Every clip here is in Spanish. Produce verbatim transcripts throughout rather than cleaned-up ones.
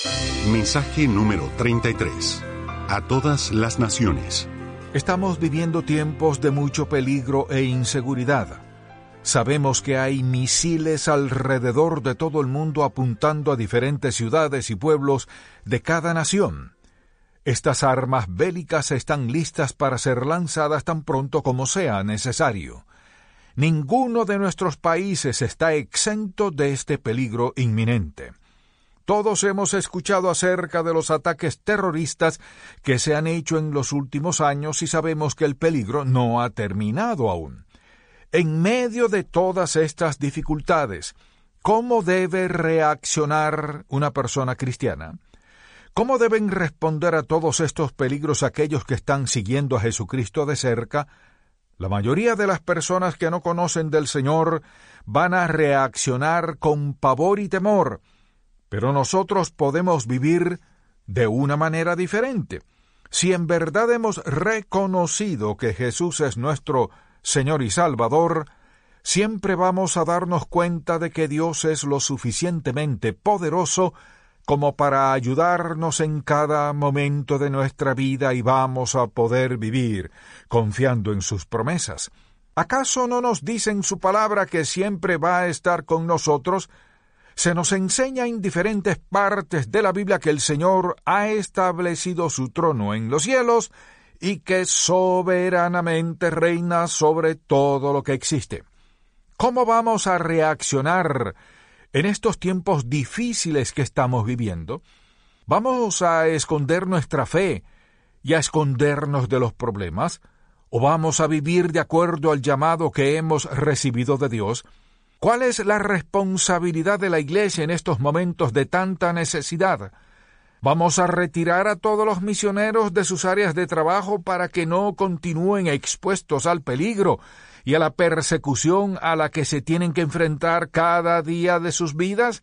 Mensaje número treinta y tres. A todas las naciones. Estamos viviendo tiempos de mucho peligro e inseguridad. Sabemos que hay misiles alrededor de todo el mundo apuntando a diferentes ciudades y pueblos de cada nación. Estas armas bélicas están listas para ser lanzadas tan pronto como sea necesario. Ninguno de nuestros países está exento de este peligro inminente. Todos hemos escuchado acerca de los ataques terroristas que se han hecho en los últimos años y sabemos que el peligro no ha terminado aún. En medio de todas estas dificultades, ¿cómo debe reaccionar una persona cristiana? ¿Cómo deben responder a todos estos peligros aquellos que están siguiendo a Jesucristo de cerca? La mayoría de las personas que no conocen del Señor van a reaccionar con pavor y temor, pero nosotros podemos vivir de una manera diferente. Si en verdad hemos reconocido que Jesús es nuestro Señor y Salvador, siempre vamos a darnos cuenta de que Dios es lo suficientemente poderoso como para ayudarnos en cada momento de nuestra vida y vamos a poder vivir confiando en sus promesas. ¿Acaso no nos dice en su palabra que siempre va a estar con nosotros? Se nos enseña en diferentes partes de la Biblia que el Señor ha establecido su trono en los cielos y que soberanamente reina sobre todo lo que existe. ¿Cómo vamos a reaccionar en estos tiempos difíciles que estamos viviendo? ¿Vamos a esconder nuestra fe y a escondernos de los problemas? ¿O vamos a vivir de acuerdo al llamado que hemos recibido de Dios? ¿Cuál es la responsabilidad de la Iglesia en estos momentos de tanta necesidad? ¿Vamos a retirar a todos los misioneros de sus áreas de trabajo para que no continúen expuestos al peligro y a la persecución a la que se tienen que enfrentar cada día de sus vidas?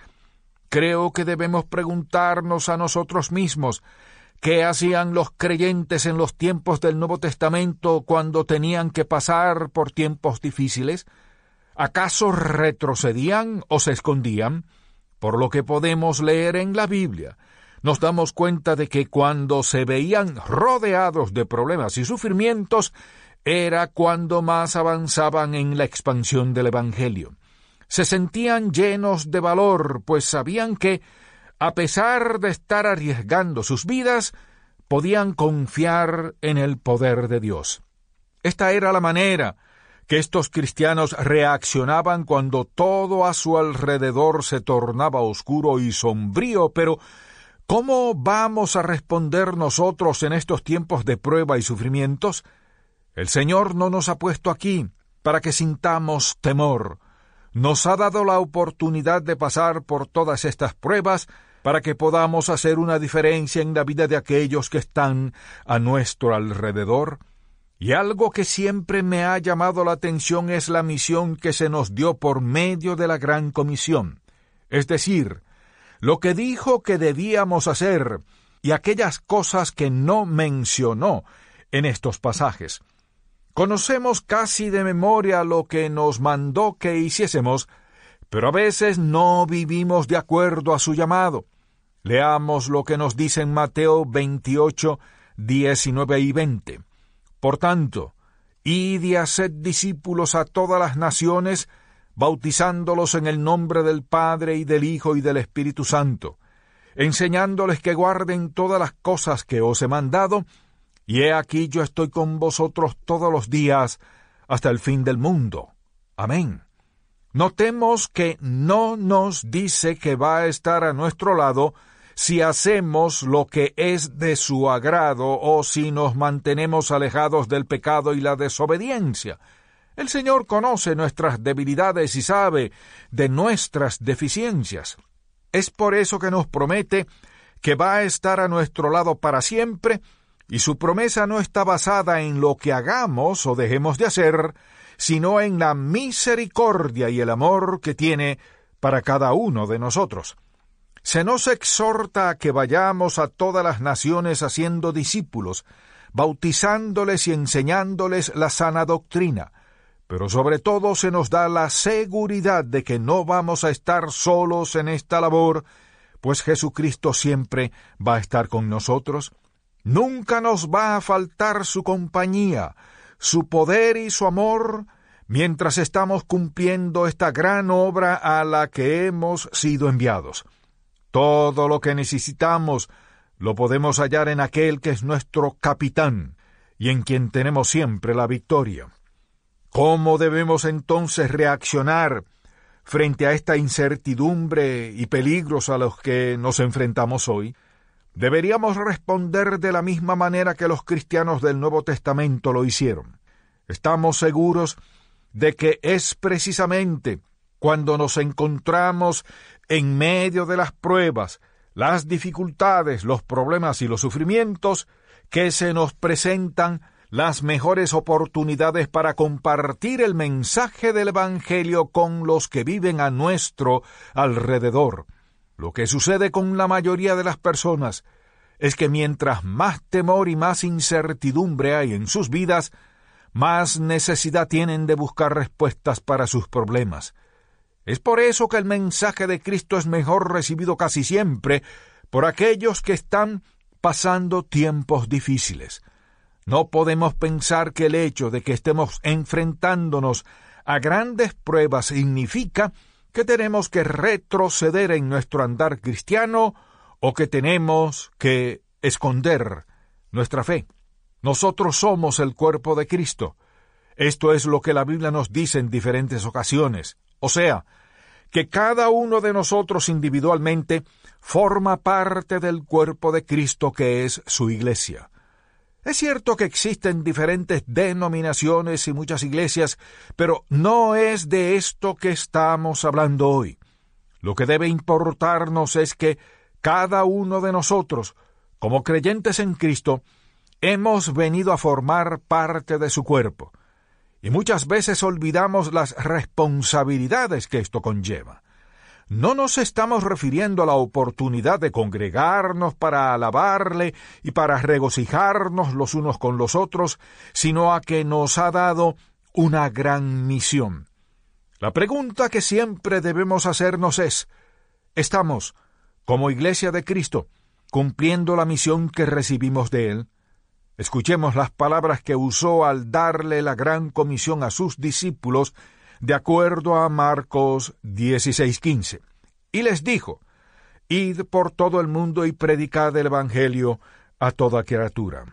Creo que debemos preguntarnos a nosotros mismos, ¿qué hacían los creyentes en los tiempos del Nuevo Testamento cuando tenían que pasar por tiempos difíciles? ¿Acaso retrocedían o se escondían? Por lo que podemos leer en la Biblia, nos damos cuenta de que cuando se veían rodeados de problemas y sufrimientos, era cuando más avanzaban en la expansión del Evangelio. Se sentían llenos de valor, pues sabían que, a pesar de estar arriesgando sus vidas, podían confiar en el poder de Dios. Esta era la manera que estos cristianos reaccionaban cuando todo a su alrededor se tornaba oscuro y sombrío, pero ¿cómo vamos a responder nosotros en estos tiempos de prueba y sufrimientos? El Señor no nos ha puesto aquí para que sintamos temor. Nos ha dado la oportunidad de pasar por todas estas pruebas para que podamos hacer una diferencia en la vida de aquellos que están a nuestro alrededor. Y algo que siempre me ha llamado la atención es la misión que se nos dio por medio de la Gran Comisión. Es decir, lo que dijo que debíamos hacer y aquellas cosas que no mencionó en estos pasajes. Conocemos casi de memoria lo que nos mandó que hiciésemos, pero a veces no vivimos de acuerdo a su llamado. Leamos lo que nos dice en Mateo veintiocho, diecinueve y veinte. Por tanto, id y haced discípulos a todas las naciones, bautizándolos en el nombre del Padre y del Hijo y del Espíritu Santo, enseñándoles que guarden todas las cosas que os he mandado, y he aquí yo estoy con vosotros todos los días hasta el fin del mundo. Amén. Notemos que no nos dice que va a estar a nuestro lado si hacemos lo que es de su agrado o si nos mantenemos alejados del pecado y la desobediencia. El Señor conoce nuestras debilidades y sabe de nuestras deficiencias. Es por eso que nos promete que va a estar a nuestro lado para siempre, y su promesa no está basada en lo que hagamos o dejemos de hacer, sino en la misericordia y el amor que tiene para cada uno de nosotros. Se nos exhorta a que vayamos a todas las naciones haciendo discípulos, bautizándoles y enseñándoles la sana doctrina, pero sobre todo se nos da la seguridad de que no vamos a estar solos en esta labor, pues Jesucristo siempre va a estar con nosotros. Nunca nos va a faltar su compañía, su poder y su amor, mientras estamos cumpliendo esta gran obra a la que hemos sido enviados. Todo lo que necesitamos lo podemos hallar en aquel que es nuestro capitán y en quien tenemos siempre la victoria. ¿Cómo debemos entonces reaccionar frente a esta incertidumbre y peligros a los que nos enfrentamos hoy? Deberíamos responder de la misma manera que los cristianos del Nuevo Testamento lo hicieron. Estamos seguros de que es precisamente cuando nos encontramos en medio de las pruebas, las dificultades, los problemas y los sufrimientos que se nos presentan las mejores oportunidades para compartir el mensaje del Evangelio con los que viven a nuestro alrededor. Lo que sucede con la mayoría de las personas es que mientras más temor y más incertidumbre hay en sus vidas, más necesidad tienen de buscar respuestas para sus problemas. Es por eso que el mensaje de Cristo es mejor recibido casi siempre por aquellos que están pasando tiempos difíciles. No podemos pensar que el hecho de que estemos enfrentándonos a grandes pruebas significa que tenemos que retroceder en nuestro andar cristiano o que tenemos que esconder nuestra fe. Nosotros somos el cuerpo de Cristo. Esto es lo que la Biblia nos dice en diferentes ocasiones. O sea, que cada uno de nosotros individualmente forma parte del cuerpo de Cristo que es su iglesia. Es cierto que existen diferentes denominaciones y muchas iglesias, pero no es de esto que estamos hablando hoy. Lo que debe importarnos es que cada uno de nosotros, como creyentes en Cristo, hemos venido a formar parte de su cuerpo. Y muchas veces olvidamos las responsabilidades que esto conlleva. No nos estamos refiriendo a la oportunidad de congregarnos para alabarle y para regocijarnos los unos con los otros, sino a que nos ha dado una gran misión. La pregunta que siempre debemos hacernos es, ¿estamos, como Iglesia de Cristo, cumpliendo la misión que recibimos de Él? Escuchemos las palabras que usó al darle la gran comisión a sus discípulos, de acuerdo a Marcos dieciséis quince. Y les dijo, «Id por todo el mundo y predicad el Evangelio a toda criatura».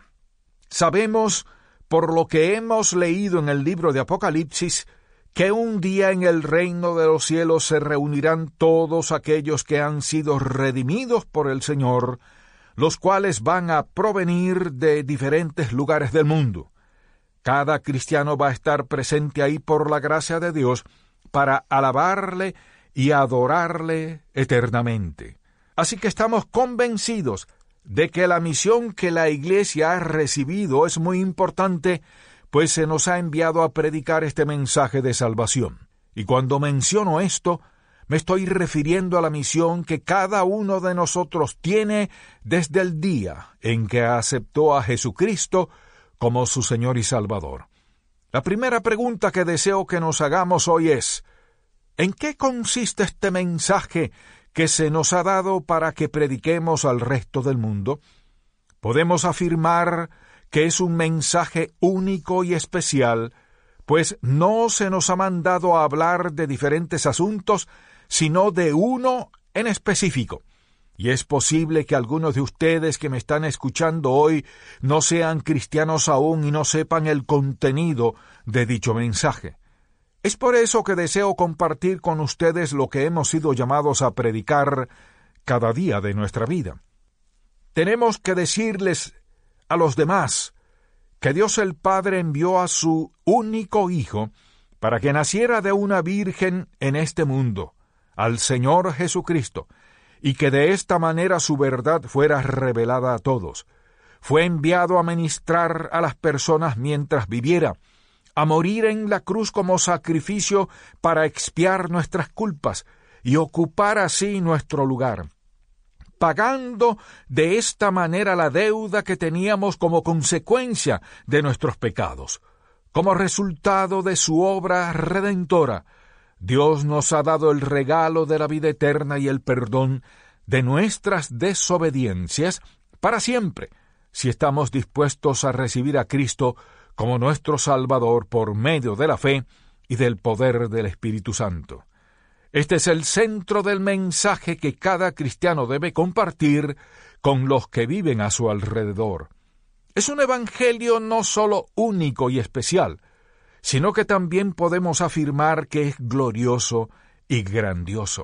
Sabemos, por lo que hemos leído en el libro de Apocalipsis, que un día en el reino de los cielos se reunirán todos aquellos que han sido redimidos por el Señor, los cuales van a provenir de diferentes lugares del mundo. Cada cristiano va a estar presente ahí por la gracia de Dios para alabarle y adorarle eternamente. Así que estamos convencidos de que la misión que la Iglesia ha recibido es muy importante, pues se nos ha enviado a predicar este mensaje de salvación. Y cuando menciono esto, me estoy refiriendo a la misión que cada uno de nosotros tiene desde el día en que aceptó a Jesucristo como su Señor y Salvador. La primera pregunta que deseo que nos hagamos hoy es, ¿en qué consiste este mensaje que se nos ha dado para que prediquemos al resto del mundo? Podemos afirmar que es un mensaje único y especial, pues no se nos ha mandado a hablar de diferentes asuntos, sino de uno en específico. Y es posible que algunos de ustedes que me están escuchando hoy no sean cristianos aún y no sepan el contenido de dicho mensaje. Es por eso que deseo compartir con ustedes lo que hemos sido llamados a predicar cada día de nuestra vida. Tenemos que decirles a los demás que Dios el Padre envió a su único Hijo para que naciera de una virgen en este mundo, al Señor Jesucristo, y que de esta manera su verdad fuera revelada a todos. Fue enviado a ministrar a las personas mientras viviera, a morir en la cruz como sacrificio para expiar nuestras culpas y ocupar así nuestro lugar, pagando de esta manera la deuda que teníamos como consecuencia de nuestros pecados. Como resultado de su obra redentora, Dios nos ha dado el regalo de la vida eterna y el perdón de nuestras desobediencias para siempre, si estamos dispuestos a recibir a Cristo como nuestro Salvador por medio de la fe y del poder del Espíritu Santo. Este es el centro del mensaje que cada cristiano debe compartir con los que viven a su alrededor. Es un evangelio no solo único y especial, sino que también podemos afirmar que es glorioso y grandioso.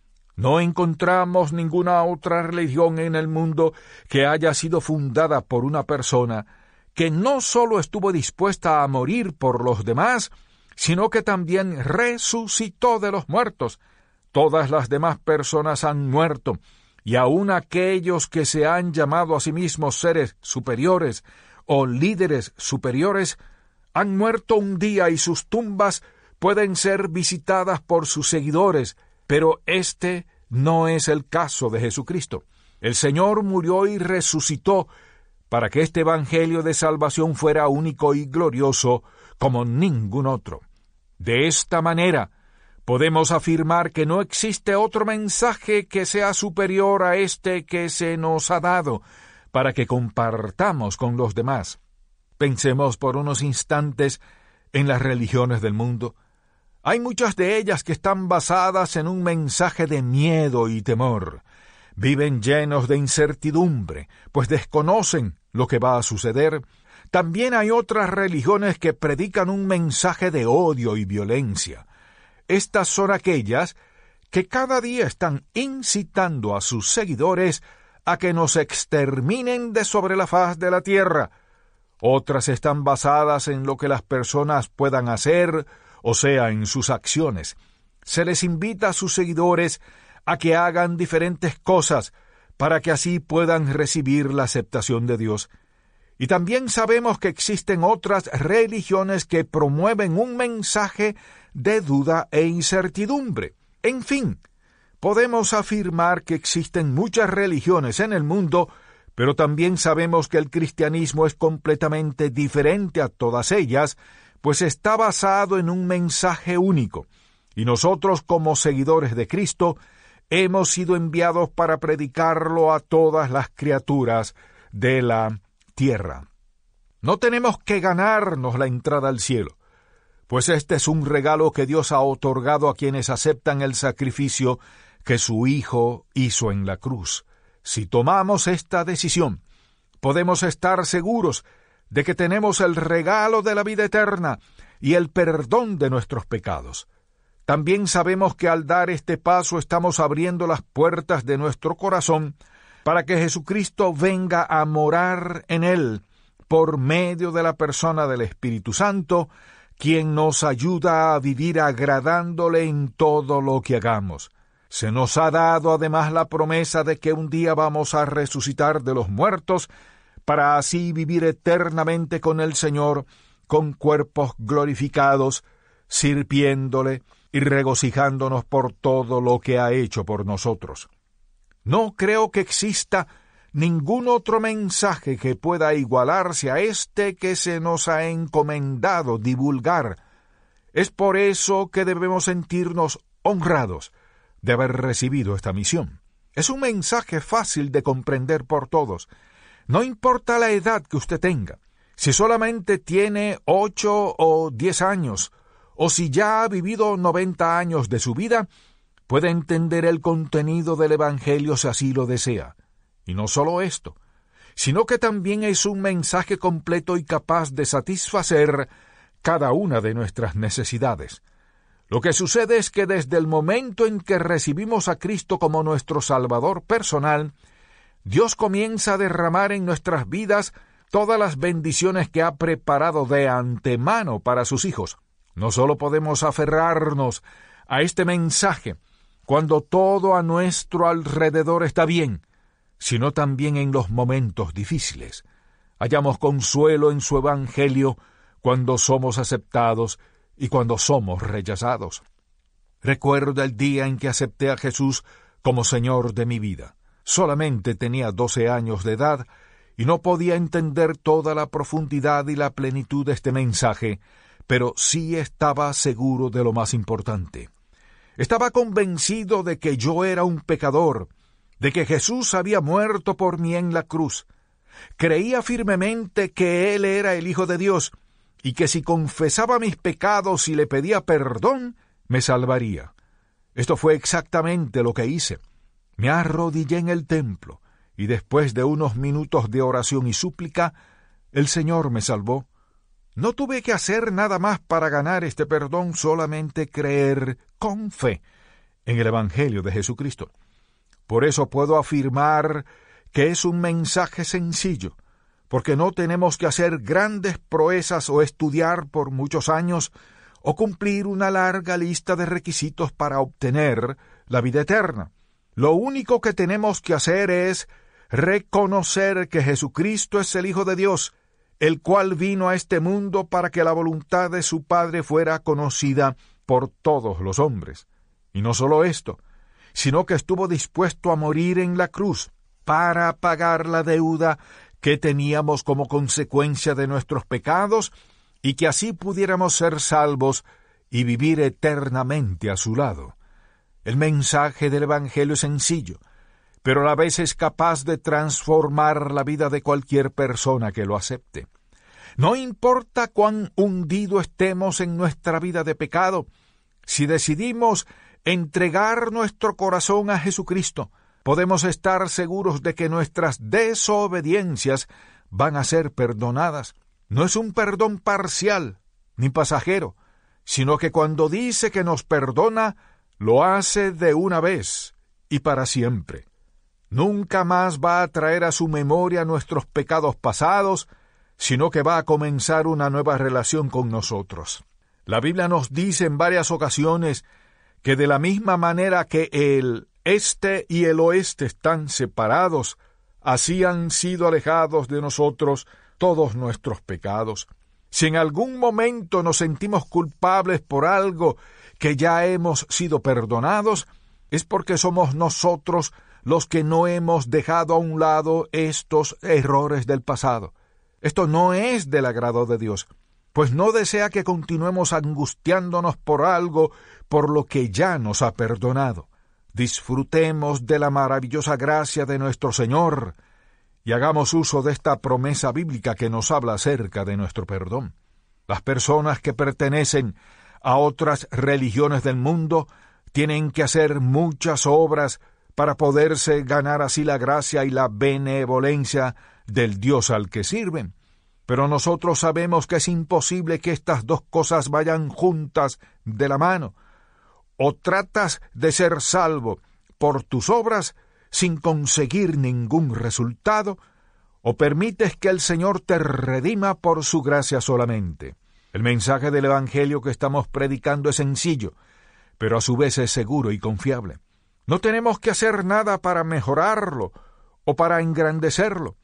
No encontramos ninguna otra religión en el mundo que haya sido fundada por una persona que no solo estuvo dispuesta a morir por los demás, sino que también resucitó de los muertos. Todas las demás personas han muerto, y aun aquellos que se han llamado a sí mismos seres superiores o líderes superiores, han muerto un día y sus tumbas pueden ser visitadas por sus seguidores, pero este no es el caso de Jesucristo. El Señor murió y resucitó para que este evangelio de salvación fuera único y glorioso como ningún otro. De esta manera, podemos afirmar que no existe otro mensaje que sea superior a este que se nos ha dado para que compartamos con los demás. Pensemos por unos instantes en las religiones del mundo. Hay muchas de ellas que están basadas en un mensaje de miedo y temor. Viven llenos de incertidumbre, pues desconocen lo que va a suceder. También hay otras religiones que predican un mensaje de odio y violencia. Estas son aquellas que cada día están incitando a sus seguidores a que nos exterminen de sobre la faz de la tierra. Otras están basadas en lo que las personas puedan hacer, o sea, en sus acciones. Se les invita a sus seguidores a que hagan diferentes cosas para que así puedan recibir la aceptación de Dios. Y también sabemos que existen otras religiones que promueven un mensaje de duda e incertidumbre. En fin, podemos afirmar que existen muchas religiones en el mundo, pero también sabemos que el cristianismo es completamente diferente a todas ellas, pues está basado en un mensaje único, y nosotros como seguidores de Cristo hemos sido enviados para predicarlo a todas las criaturas de la tierra. No tenemos que ganarnos la entrada al cielo, pues este es un regalo que Dios ha otorgado a quienes aceptan el sacrificio que su Hijo hizo en la cruz. Si tomamos esta decisión, podemos estar seguros de que tenemos el regalo de la vida eterna y el perdón de nuestros pecados. También sabemos que al dar este paso estamos abriendo las puertas de nuestro corazón para que Jesucristo venga a morar en él por medio de la persona del Espíritu Santo, quien nos ayuda a vivir agradándole en todo lo que hagamos. Se nos ha dado además la promesa de que un día vamos a resucitar de los muertos para así vivir eternamente con el Señor, con cuerpos glorificados, sirviéndole y regocijándonos por todo lo que ha hecho por nosotros. No creo que exista ningún otro mensaje que pueda igualarse a este que se nos ha encomendado divulgar. Es por eso que debemos sentirnos honrados de haber recibido esta misión. Es un mensaje fácil de comprender por todos. No importa la edad que usted tenga, si solamente tiene ocho o diez años, o si ya ha vivido noventa años de su vida, puede entender el contenido del Evangelio si así lo desea. Y no solo esto, sino que también es un mensaje completo y capaz de satisfacer cada una de nuestras necesidades. Lo que sucede es que desde el momento en que recibimos a Cristo como nuestro Salvador personal, Dios comienza a derramar en nuestras vidas todas las bendiciones que ha preparado de antemano para sus hijos. No solo podemos aferrarnos a este mensaje cuando todo a nuestro alrededor está bien, sino también en los momentos difíciles. Hallamos consuelo en su Evangelio cuando somos aceptados y cuando somos rechazados. Recuerdo el día en que acepté a Jesús como Señor de mi vida. Solamente tenía doce años de edad y no podía entender toda la profundidad y la plenitud de este mensaje, pero sí estaba seguro de lo más importante. Estaba convencido de que yo era un pecador de que Jesús había muerto por mí en la cruz. Creía firmemente que Él era el Hijo de Dios y que si confesaba mis pecados y le pedía perdón, me salvaría. Esto fue exactamente lo que hice. Me arrodillé en el templo y después de unos minutos de oración y súplica, el Señor me salvó. No tuve que hacer nada más para ganar este perdón, solamente creer con fe en el Evangelio de Jesucristo. Por eso puedo afirmar que es un mensaje sencillo, porque no tenemos que hacer grandes proezas o estudiar por muchos años o cumplir una larga lista de requisitos para obtener la vida eterna. Lo único que tenemos que hacer es reconocer que Jesucristo es el Hijo de Dios, el cual vino a este mundo para que la voluntad de su Padre fuera conocida por todos los hombres. Y no solo esto, sino que estuvo dispuesto a morir en la cruz para pagar la deuda que teníamos como consecuencia de nuestros pecados y que así pudiéramos ser salvos y vivir eternamente a su lado. El mensaje del Evangelio es sencillo, pero a la vez es capaz de transformar la vida de cualquier persona que lo acepte. No importa cuán hundido estemos en nuestra vida de pecado, si decidimos entregar nuestro corazón a Jesucristo, podemos estar seguros de que nuestras desobediencias van a ser perdonadas. No es un perdón parcial ni pasajero, sino que cuando dice que nos perdona, lo hace de una vez y para siempre. Nunca más va a traer a su memoria nuestros pecados pasados, sino que va a comenzar una nueva relación con nosotros. La Biblia nos dice en varias ocasiones que de la misma manera que el este y el oeste están separados, así han sido alejados de nosotros todos nuestros pecados. Si en algún momento nos sentimos culpables por algo que ya hemos sido perdonados, es porque somos nosotros los que no hemos dejado a un lado estos errores del pasado. Esto no es del agrado de Dios, pues no desea que continuemos angustiándonos por algo por lo que ya nos ha perdonado. Disfrutemos de la maravillosa gracia de nuestro Señor y hagamos uso de esta promesa bíblica que nos habla acerca de nuestro perdón. Las personas que pertenecen a otras religiones del mundo tienen que hacer muchas obras para poderse ganar así la gracia y la benevolencia del Dios al que sirven. Pero nosotros sabemos que es imposible que estas dos cosas vayan juntas de la mano. O tratas de ser salvo por tus obras sin conseguir ningún resultado, o permites que el Señor te redima por su gracia solamente. El mensaje del Evangelio que estamos predicando es sencillo, pero a su vez es seguro y confiable. No tenemos que hacer nada para mejorarlo o para engrandecerlo.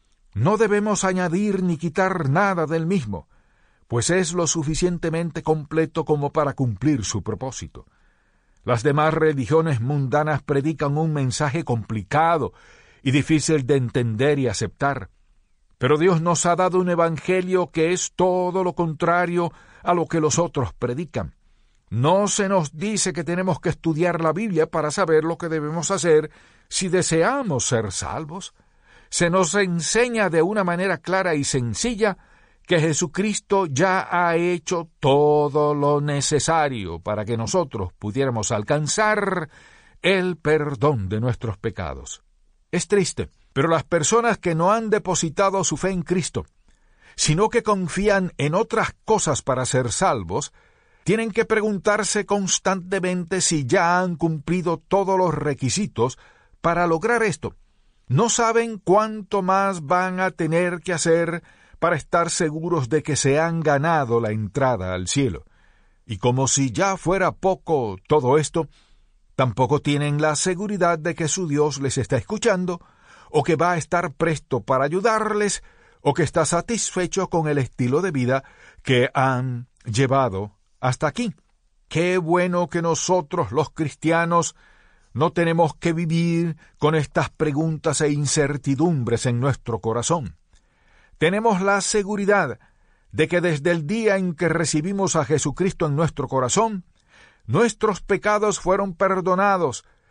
No debemos añadir ni quitar nada del mismo, pues es lo suficientemente completo como para cumplir su propósito. Las demás religiones mundanas predican un mensaje complicado y difícil de entender y aceptar. Pero Dios nos ha dado un evangelio que es todo lo contrario a lo que los otros predican. No se nos dice que tenemos que estudiar la Biblia para saber lo que debemos hacer si deseamos ser salvos. Se nos enseña de una manera clara y sencilla que Jesucristo ya ha hecho todo lo necesario para que nosotros pudiéramos alcanzar el perdón de nuestros pecados. Es triste, pero las personas que no han depositado su fe en Cristo, sino que confían en otras cosas para ser salvos, tienen que preguntarse constantemente si ya han cumplido todos los requisitos para lograr esto. No saben cuánto más van a tener que hacer para estar seguros de que se han ganado la entrada al cielo. Y como si ya fuera poco todo esto, tampoco tienen la seguridad de que su Dios les está escuchando, o que va a estar presto para ayudarles, o que está satisfecho con el estilo de vida que han llevado hasta aquí. Qué bueno que nosotros los cristianos no tenemos que vivir con estas preguntas e incertidumbres en nuestro corazón. Tenemos la seguridad de que desde el día en que recibimos a Jesucristo en nuestro corazón, nuestros pecados fueron perdonados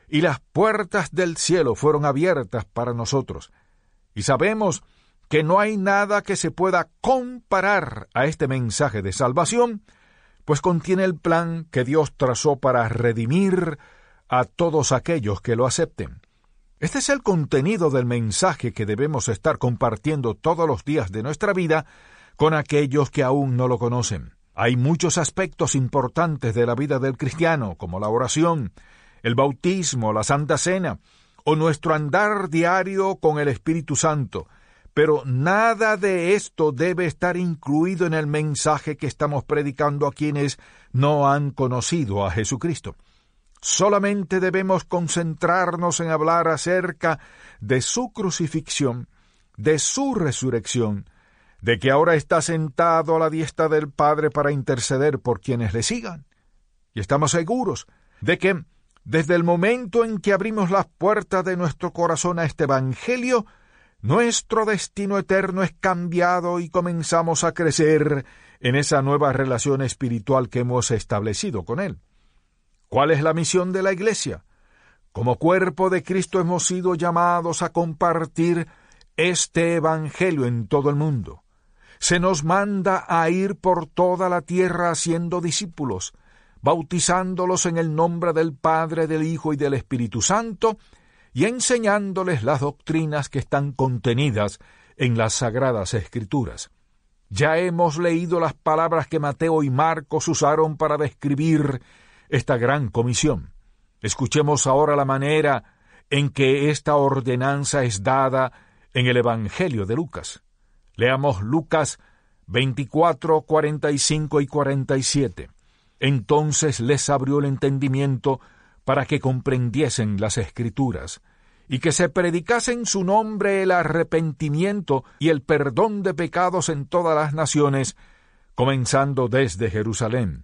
y las puertas del cielo fueron abiertas para nosotros. Y sabemos que no hay nada que se pueda comparar a este mensaje de salvación, pues contiene el plan que Dios trazó para redimir a todos aquellos que lo acepten. Este es el contenido del mensaje que debemos estar compartiendo todos los días de nuestra vida con aquellos que aún no lo conocen. Hay muchos aspectos importantes de la vida del cristiano, como la oración, el bautismo, la Santa Cena, o nuestro andar diario con el Espíritu Santo, pero nada de esto debe estar incluido en el mensaje que estamos predicando a quienes no han conocido a Jesucristo. Solamente debemos concentrarnos en hablar acerca de su crucifixión, de su resurrección, de que ahora está sentado a la diestra del Padre para interceder por quienes le sigan. Y estamos seguros de que desde el momento en que abrimos las puertas de nuestro corazón a este Evangelio, nuestro destino eterno es cambiado y comenzamos a crecer en esa nueva relación espiritual que hemos establecido con Él. ¿Cuál es la misión de la Iglesia? Como cuerpo de Cristo hemos sido llamados a compartir este Evangelio en todo el mundo. Se nos manda a ir por toda la tierra haciendo discípulos, bautizándolos en el nombre del Padre, del Hijo y del Espíritu Santo, y enseñándoles las doctrinas que están contenidas en las Sagradas Escrituras. Ya hemos leído las palabras que Mateo y Marcos usaron para describir esta gran comisión. Escuchemos ahora la manera en que esta ordenanza es dada en el Evangelio de Lucas. Leamos Lucas veinticuatro, cuarenta y cinco y cuarenta y siete. Entonces les abrió el entendimiento para que comprendiesen las Escrituras, y que se predicase en su nombre el arrepentimiento y el perdón de pecados en todas las naciones, comenzando desde Jerusalén.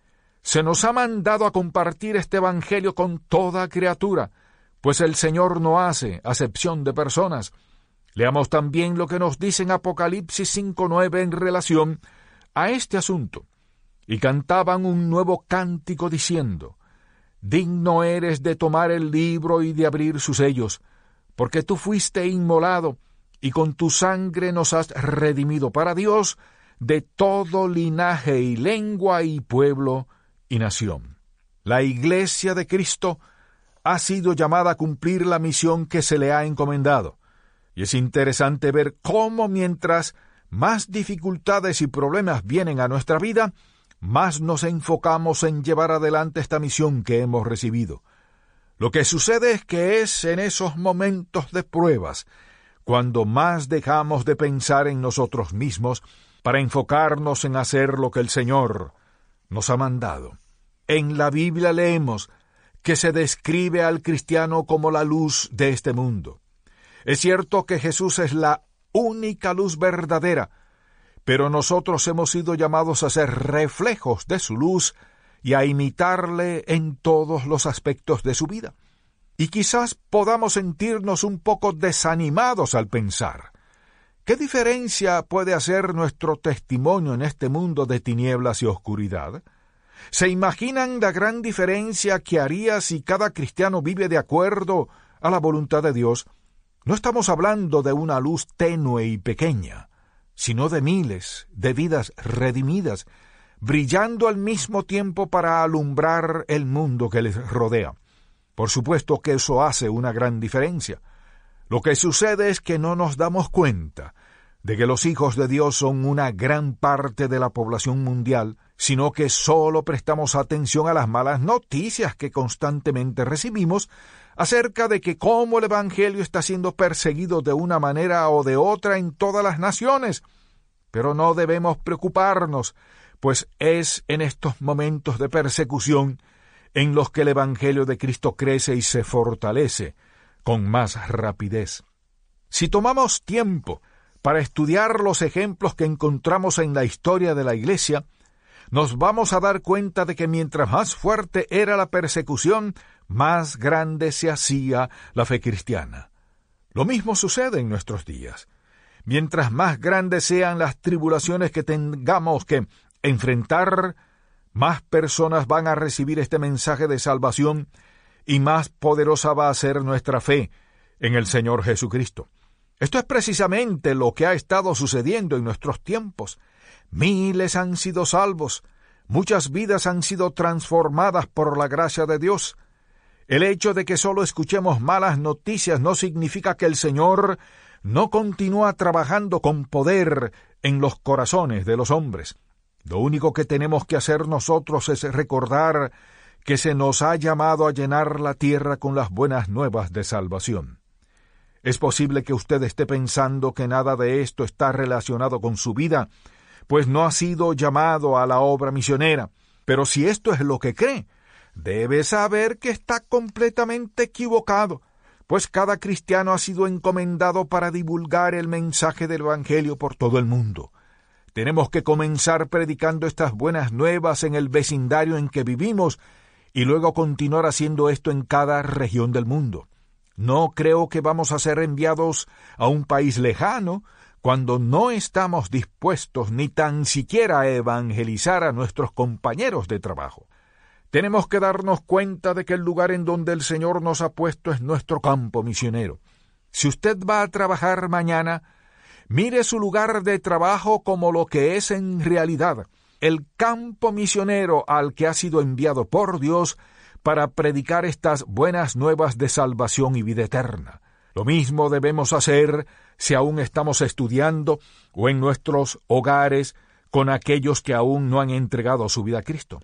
Se nos ha mandado a compartir este Evangelio con toda criatura, pues el Señor no hace acepción de personas. Leamos también lo que nos dice en Apocalipsis cinco nueve en relación a este asunto. Y cantaban un nuevo cántico diciendo: Digno eres de tomar el libro y de abrir sus sellos, porque tú fuiste inmolado, y con tu sangre nos has redimido para Dios de todo linaje y lengua y pueblo y nación. La Iglesia de Cristo ha sido llamada a cumplir la misión que se le ha encomendado, y es interesante ver cómo mientras más dificultades y problemas vienen a nuestra vida, más nos enfocamos en llevar adelante esta misión que hemos recibido. Lo que sucede es que es en esos momentos de pruebas cuando más dejamos de pensar en nosotros mismos para enfocarnos en hacer lo que el Señor nos ha mandado. En la Biblia leemos que se describe al cristiano como la luz de este mundo. Es cierto que Jesús es la única luz verdadera, pero nosotros hemos sido llamados a ser reflejos de su luz y a imitarle en todos los aspectos de su vida. Y quizás podamos sentirnos un poco desanimados al pensar: ¿qué diferencia puede hacer nuestro testimonio en este mundo de tinieblas y oscuridad? ¿Se imaginan la gran diferencia que haría si cada cristiano vive de acuerdo a la voluntad de Dios? No estamos hablando de una luz tenue y pequeña, sino de miles de vidas redimidas, brillando al mismo tiempo para alumbrar el mundo que les rodea. Por supuesto que eso hace una gran diferencia. Lo que sucede es que no nos damos cuenta de que los hijos de Dios son una gran parte de la población mundial, sino que solo prestamos atención a las malas noticias que constantemente recibimos acerca de que cómo el Evangelio está siendo perseguido de una manera o de otra en todas las naciones. Pero no debemos preocuparnos, pues es en estos momentos de persecución en los que el Evangelio de Cristo crece y se fortalece con más rapidez. Si tomamos tiempo para estudiar los ejemplos que encontramos en la historia de la Iglesia, nos vamos a dar cuenta de que mientras más fuerte era la persecución, más grande se hacía la fe cristiana. Lo mismo sucede en nuestros días. Mientras más grandes sean las tribulaciones que tengamos que enfrentar, más personas van a recibir este mensaje de salvación y más poderosa va a ser nuestra fe en el Señor Jesucristo. Esto es precisamente lo que ha estado sucediendo en nuestros tiempos. Miles han sido salvos, muchas vidas han sido transformadas por la gracia de Dios. El hecho de que solo escuchemos malas noticias no significa que el Señor no continúa trabajando con poder en los corazones de los hombres. Lo único que tenemos que hacer nosotros es recordar que se nos ha llamado a llenar la tierra con las buenas nuevas de salvación. Es posible que usted esté pensando que nada de esto está relacionado con su vida, pues no ha sido llamado a la obra misionera. Pero si esto es lo que cree, debe saber que está completamente equivocado, pues cada cristiano ha sido encomendado para divulgar el mensaje del Evangelio por todo el mundo. Tenemos que comenzar predicando estas buenas nuevas en el vecindario en que vivimos y luego continuar haciendo esto en cada región del mundo. No creo que vamos a ser enviados a un país lejano cuando no estamos dispuestos ni tan siquiera a evangelizar a nuestros compañeros de trabajo. Tenemos que darnos cuenta de que el lugar en donde el Señor nos ha puesto es nuestro campo misionero. Si usted va a trabajar mañana, mire su lugar de trabajo como lo que es en realidad, el campo misionero al que ha sido enviado por Dios para predicar estas buenas nuevas de salvación y vida eterna. Lo mismo debemos hacer si aún estamos estudiando o en nuestros hogares con aquellos que aún no han entregado su vida a Cristo.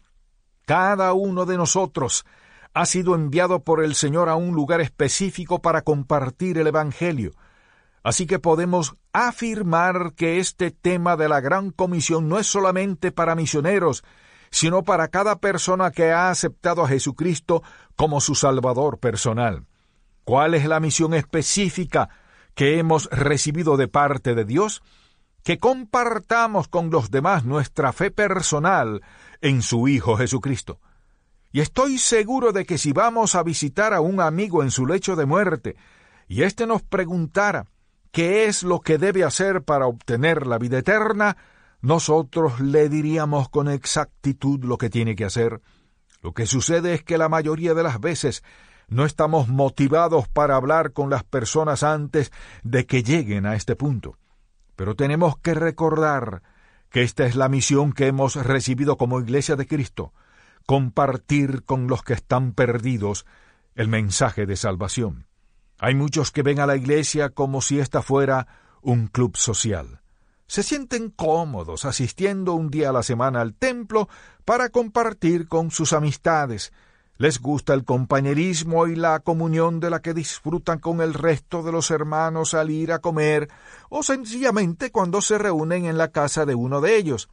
Cada uno de nosotros ha sido enviado por el Señor a un lugar específico para compartir el Evangelio. Así que podemos afirmar que este tema de la Gran Comisión no es solamente para misioneros, sino para cada persona que ha aceptado a Jesucristo como su Salvador personal. ¿Cuál es la misión específica que hemos recibido de parte de Dios? Que compartamos con los demás nuestra fe personal en su Hijo Jesucristo. Y estoy seguro de que si vamos a visitar a un amigo en su lecho de muerte, y éste nos preguntara qué es lo que debe hacer para obtener la vida eterna, nosotros le diríamos con exactitud lo que tiene que hacer. Lo que sucede es que la mayoría de las veces no estamos motivados para hablar con las personas antes de que lleguen a este punto. Pero tenemos que recordar que esta es la misión que hemos recibido como Iglesia de Cristo, compartir con los que están perdidos el mensaje de salvación. Hay muchos que ven a la Iglesia como si ésta fuera un club social. Se sienten cómodos asistiendo un día a la semana al templo para compartir con sus amistades. Les gusta el compañerismo y la comunión de la que disfrutan con el resto de los hermanos al ir a comer o sencillamente cuando se reúnen en la casa de uno de ellos.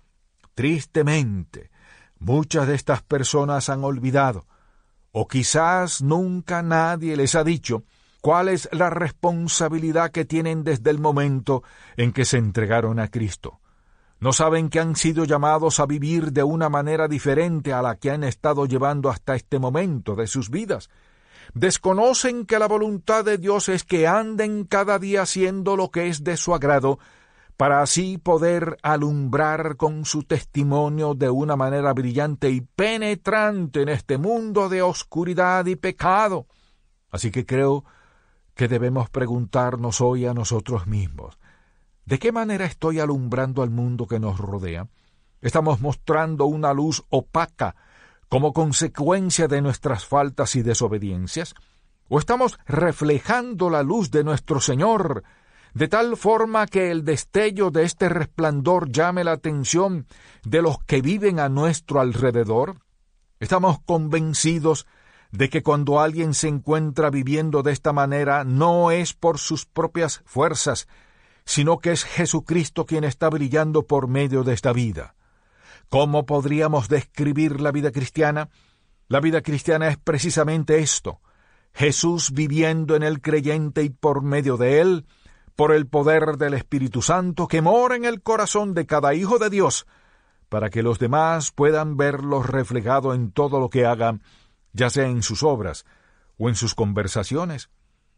Tristemente, muchas de estas personas han olvidado, o quizás nunca nadie les ha dicho, cuál es la responsabilidad que tienen desde el momento en que se entregaron a Cristo. No saben que han sido llamados a vivir de una manera diferente a la que han estado llevando hasta este momento de sus vidas. Desconocen que la voluntad de Dios es que anden cada día haciendo lo que es de su agrado, para así poder alumbrar con su testimonio de una manera brillante y penetrante en este mundo de oscuridad y pecado. Así que creo que debemos preguntarnos hoy a nosotros mismos, ¿de qué manera estoy alumbrando al mundo que nos rodea? ¿Estamos mostrando una luz opaca como consecuencia de nuestras faltas y desobediencias? ¿O estamos reflejando la luz de nuestro Señor, de tal forma que el destello de este resplandor llame la atención de los que viven a nuestro alrededor? ¿Estamos convencidos de que cuando alguien se encuentra viviendo de esta manera no es por sus propias fuerzas, sino que es Jesucristo quien está brillando por medio de esta vida? ¿Cómo podríamos describir la vida cristiana? La vida cristiana es precisamente esto: Jesús viviendo en el creyente y por medio de él, por el poder del Espíritu Santo que mora en el corazón de cada hijo de Dios, para que los demás puedan verlo reflejado en todo lo que hagan, ya sea en sus obras o en sus conversaciones.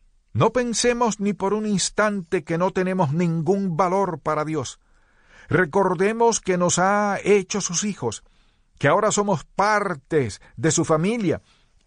No pensemos ni por un instante que no tenemos ningún valor para Dios. Recordemos que nos ha hecho sus hijos, que ahora somos partes de su familia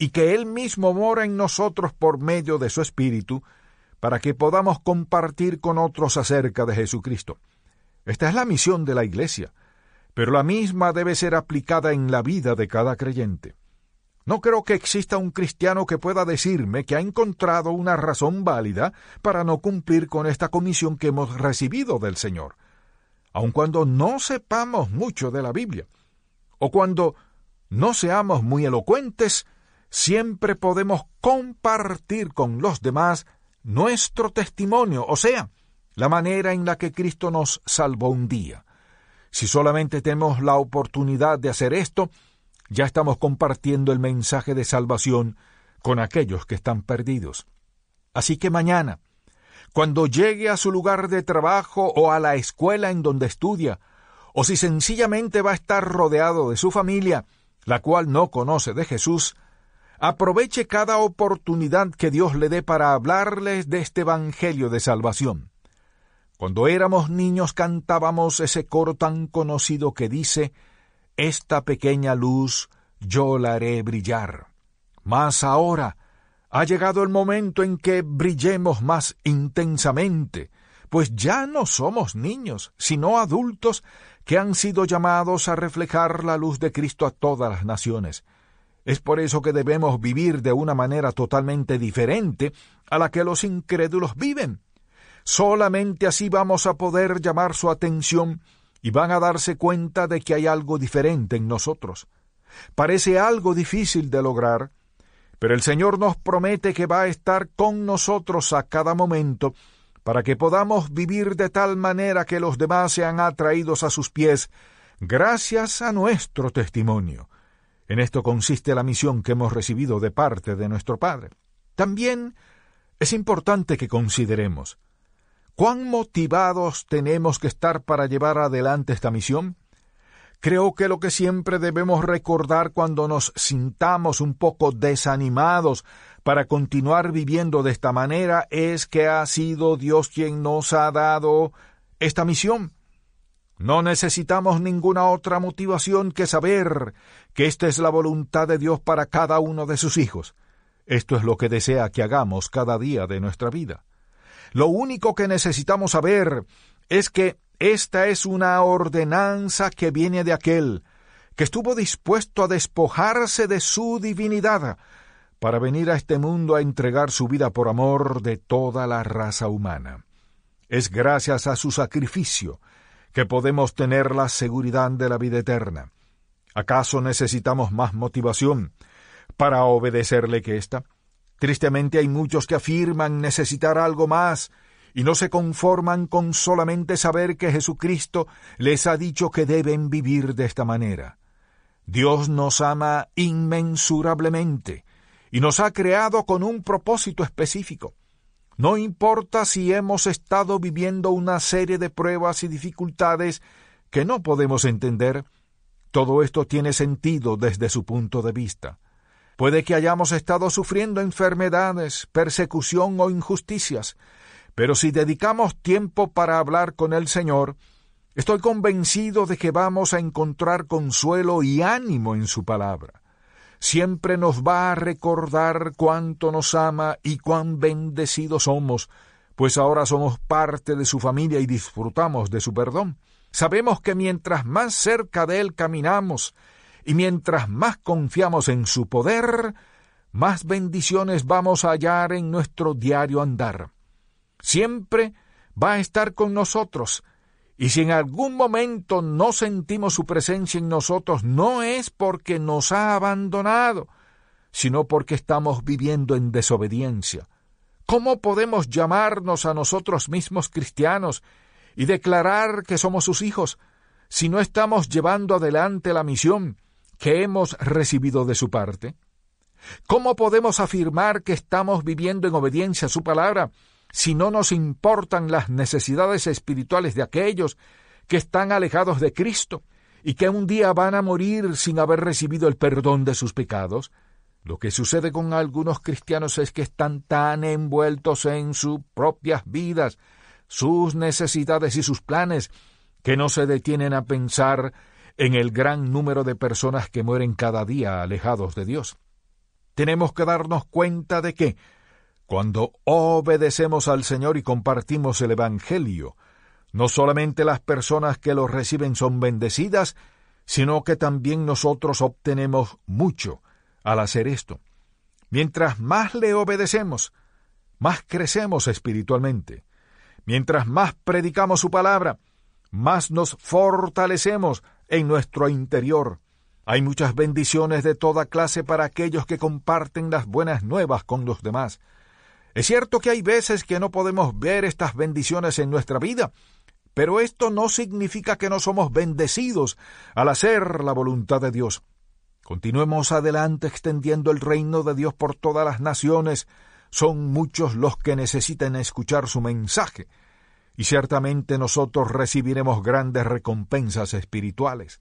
y que Él mismo mora en nosotros por medio de su Espíritu, para que podamos compartir con otros acerca de Jesucristo. Esta es la misión de la Iglesia, pero la misma debe ser aplicada en la vida de cada creyente. No creo que exista un cristiano que pueda decirme que ha encontrado una razón válida para no cumplir con esta comisión que hemos recibido del Señor, aun cuando no sepamos mucho de la Biblia, o cuando no seamos muy elocuentes. Siempre podemos compartir con los demás nuestro testimonio, o sea, la manera en la que Cristo nos salvó un día. Si solamente tenemos la oportunidad de hacer esto, ya estamos compartiendo el mensaje de salvación con aquellos que están perdidos. Así que mañana, cuando llegue a su lugar de trabajo o a la escuela en donde estudia, o si sencillamente va a estar rodeado de su familia, la cual no conoce de Jesús, aproveche cada oportunidad que Dios le dé para hablarles de este evangelio de salvación. Cuando éramos niños cantábamos ese coro tan conocido que dice: «Esta pequeña luz yo la haré brillar». Mas ahora ha llegado el momento en que brillemos más intensamente, pues ya no somos niños, sino adultos que han sido llamados a reflejar la luz de Cristo a todas las naciones. Es por eso que debemos vivir de una manera totalmente diferente a la que los incrédulos viven. Solamente así vamos a poder llamar su atención y van a darse cuenta de que hay algo diferente en nosotros. Parece algo difícil de lograr, pero el Señor nos promete que va a estar con nosotros a cada momento para que podamos vivir de tal manera que los demás sean atraídos a sus pies gracias a nuestro testimonio. En esto consiste la misión que hemos recibido de parte de nuestro Padre. También es importante que consideremos ¿cuán motivados tenemos que estar para llevar adelante esta misión? Creo que lo que siempre debemos recordar cuando nos sintamos un poco desanimados para continuar viviendo de esta manera es que ha sido Dios quien nos ha dado esta misión. No necesitamos ninguna otra motivación que saber que esta es la voluntad de Dios para cada uno de sus hijos. Esto es lo que desea que hagamos cada día de nuestra vida. Lo único que necesitamos saber es que esta es una ordenanza que viene de aquel que estuvo dispuesto a despojarse de su divinidad para venir a este mundo a entregar su vida por amor de toda la raza humana. Es gracias a su sacrificio que podemos tener la seguridad de la vida eterna. ¿Acaso necesitamos más motivación para obedecerle que esta? Tristemente hay muchos que afirman necesitar algo más y no se conforman con solamente saber que Jesucristo les ha dicho que deben vivir de esta manera. Dios nos ama inmensurablemente y nos ha creado con un propósito específico. No importa si hemos estado viviendo una serie de pruebas y dificultades que no podemos entender, todo esto tiene sentido desde su punto de vista. Puede que hayamos estado sufriendo enfermedades, persecución o injusticias, pero si dedicamos tiempo para hablar con el Señor, estoy convencido de que vamos a encontrar consuelo y ánimo en su palabra. Siempre nos va a recordar cuánto nos ama y cuán bendecidos somos, pues ahora somos parte de su familia y disfrutamos de su perdón. Sabemos que mientras más cerca de Él caminamos y mientras más confiamos en su poder, más bendiciones vamos a hallar en nuestro diario andar. Siempre va a estar con nosotros, y si en algún momento no sentimos su presencia en nosotros, no es porque nos ha abandonado, sino porque estamos viviendo en desobediencia. ¿Cómo podemos llamarnos a nosotros mismos cristianos y declarar que somos sus hijos si no estamos llevando adelante la misión que hemos recibido de su parte? ¿Cómo podemos afirmar que estamos viviendo en obediencia a su palabra si no nos importan las necesidades espirituales de aquellos que están alejados de Cristo y que un día van a morir sin haber recibido el perdón de sus pecados? Lo que sucede con algunos cristianos es que están tan envueltos en sus propias vidas, sus necesidades y sus planes, que no se detienen a pensar en el gran número de personas que mueren cada día alejados de Dios. Tenemos que darnos cuenta de que, cuando obedecemos al Señor y compartimos el Evangelio, no solamente las personas que lo reciben son bendecidas, sino que también nosotros obtenemos mucho al hacer esto. Mientras más le obedecemos, más crecemos espiritualmente. Mientras más predicamos su palabra, más nos fortalecemos en nuestro interior. Hay muchas bendiciones de toda clase para aquellos que comparten las buenas nuevas con los demás. Es cierto que hay veces que no podemos ver estas bendiciones en nuestra vida, pero esto no significa que no somos bendecidos al hacer la voluntad de Dios. Continuemos adelante extendiendo el reino de Dios por todas las naciones. Son muchos los que necesitan escuchar su mensaje, y ciertamente nosotros recibiremos grandes recompensas espirituales.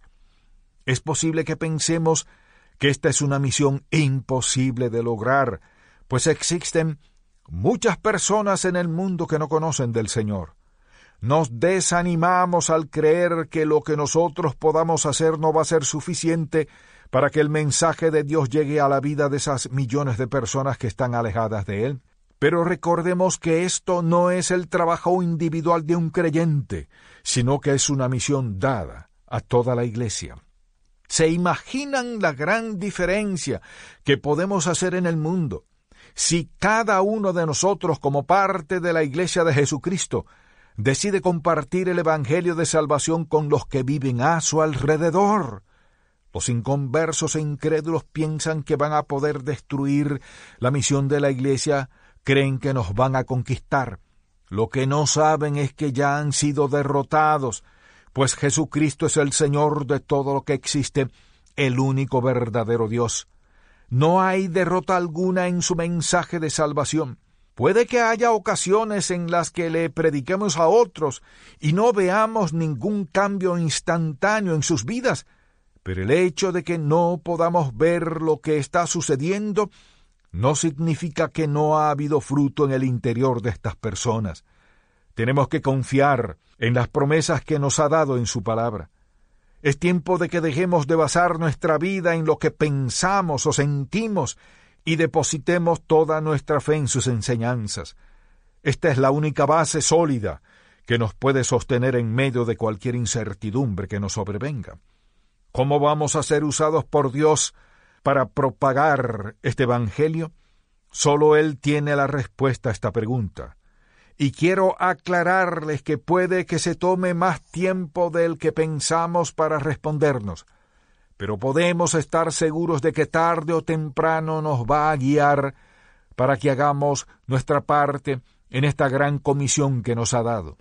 Es posible que pensemos que esta es una misión imposible de lograr, pues existen muchas personas en el mundo que no conocen del Señor. Nos desanimamos al creer que lo que nosotros podamos hacer no va a ser suficiente para que el mensaje de Dios llegue a la vida de esas millones de personas que están alejadas de Él. Pero recordemos que esto no es el trabajo individual de un creyente, sino que es una misión dada a toda la iglesia. ¿Se imaginan la gran diferencia que podemos hacer en el mundo si cada uno de nosotros, como parte de la iglesia de Jesucristo, decide compartir el evangelio de salvación con los que viven a su alrededor? Los inconversos e incrédulos piensan que van a poder destruir la misión de la iglesia, creen que nos van a conquistar. Lo que no saben es que ya han sido derrotados, pues Jesucristo es el Señor de todo lo que existe, el único verdadero Dios. No hay derrota alguna en su mensaje de salvación. Puede que haya ocasiones en las que le prediquemos a otros y no veamos ningún cambio instantáneo en sus vidas, pero el hecho de que no podamos ver lo que está sucediendo no significa que no ha habido fruto en el interior de estas personas. Tenemos que confiar en las promesas que nos ha dado en su palabra. Es tiempo de que dejemos de basar nuestra vida en lo que pensamos o sentimos y depositemos toda nuestra fe en sus enseñanzas. Esta es la única base sólida que nos puede sostener en medio de cualquier incertidumbre que nos sobrevenga. ¿Cómo vamos a ser usados por Dios para propagar este evangelio? Solo Él tiene la respuesta a esta pregunta. Y quiero aclararles que puede que se tome más tiempo del que pensamos para respondernos, pero podemos estar seguros de que tarde o temprano nos va a guiar para que hagamos nuestra parte en esta gran comisión que nos ha dado.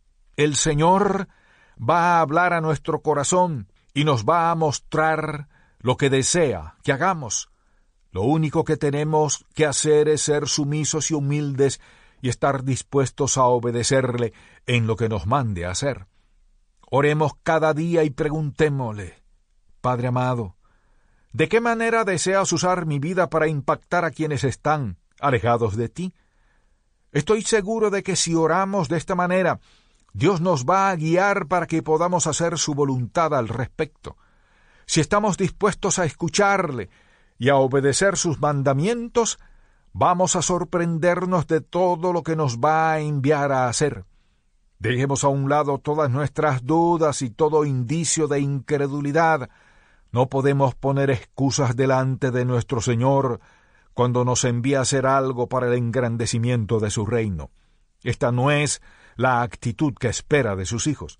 El Señor va a hablar a nuestro corazón y nos va a mostrar lo que desea que hagamos. Lo único que tenemos que hacer es ser sumisos y humildes y estar dispuestos a obedecerle en lo que nos mande a hacer. Oremos cada día y preguntémosle: Padre amado, ¿de qué manera deseas usar mi vida para impactar a quienes están alejados de ti? Estoy seguro de que si oramos de esta manera, Dios nos va a guiar para que podamos hacer su voluntad al respecto. Si estamos dispuestos a escucharle y a obedecer sus mandamientos, vamos a sorprendernos de todo lo que nos va a enviar a hacer. Dejemos a un lado todas nuestras dudas y todo indicio de incredulidad. No podemos poner excusas delante de nuestro Señor cuando nos envía a hacer algo para el engrandecimiento de su reino. Esta no es la actitud que espera de sus hijos.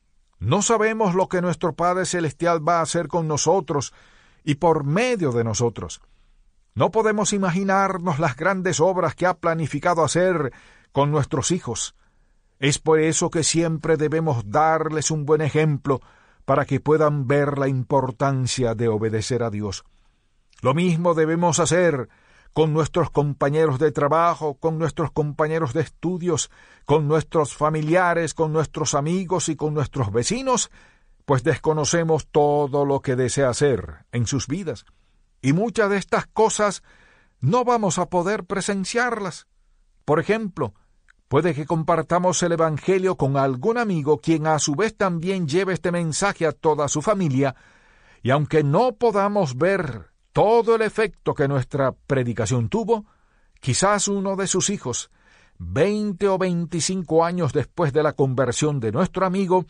No sabemos lo que nuestro Padre Celestial va a hacer con nosotros y por medio de nosotros. No podemos imaginarnos las grandes obras que ha planificado hacer con nuestros hijos. Es por eso que siempre debemos darles un buen ejemplo para que puedan ver la importancia de obedecer a Dios. Lo mismo debemos hacer con nuestros compañeros de trabajo, con nuestros compañeros de estudios, con nuestros familiares, con nuestros amigos y con nuestros vecinos, pues desconocemos todo lo que desea hacer en sus vidas. Y muchas de estas cosas no vamos a poder presenciarlas. Por ejemplo, puede que compartamos el evangelio con algún amigo quien a su vez también lleve este mensaje a toda su familia, y aunque no podamos ver todo el efecto que nuestra predicación tuvo, quizás uno de sus hijos, veinte o veinticinco años después de la conversión de nuestro amigo,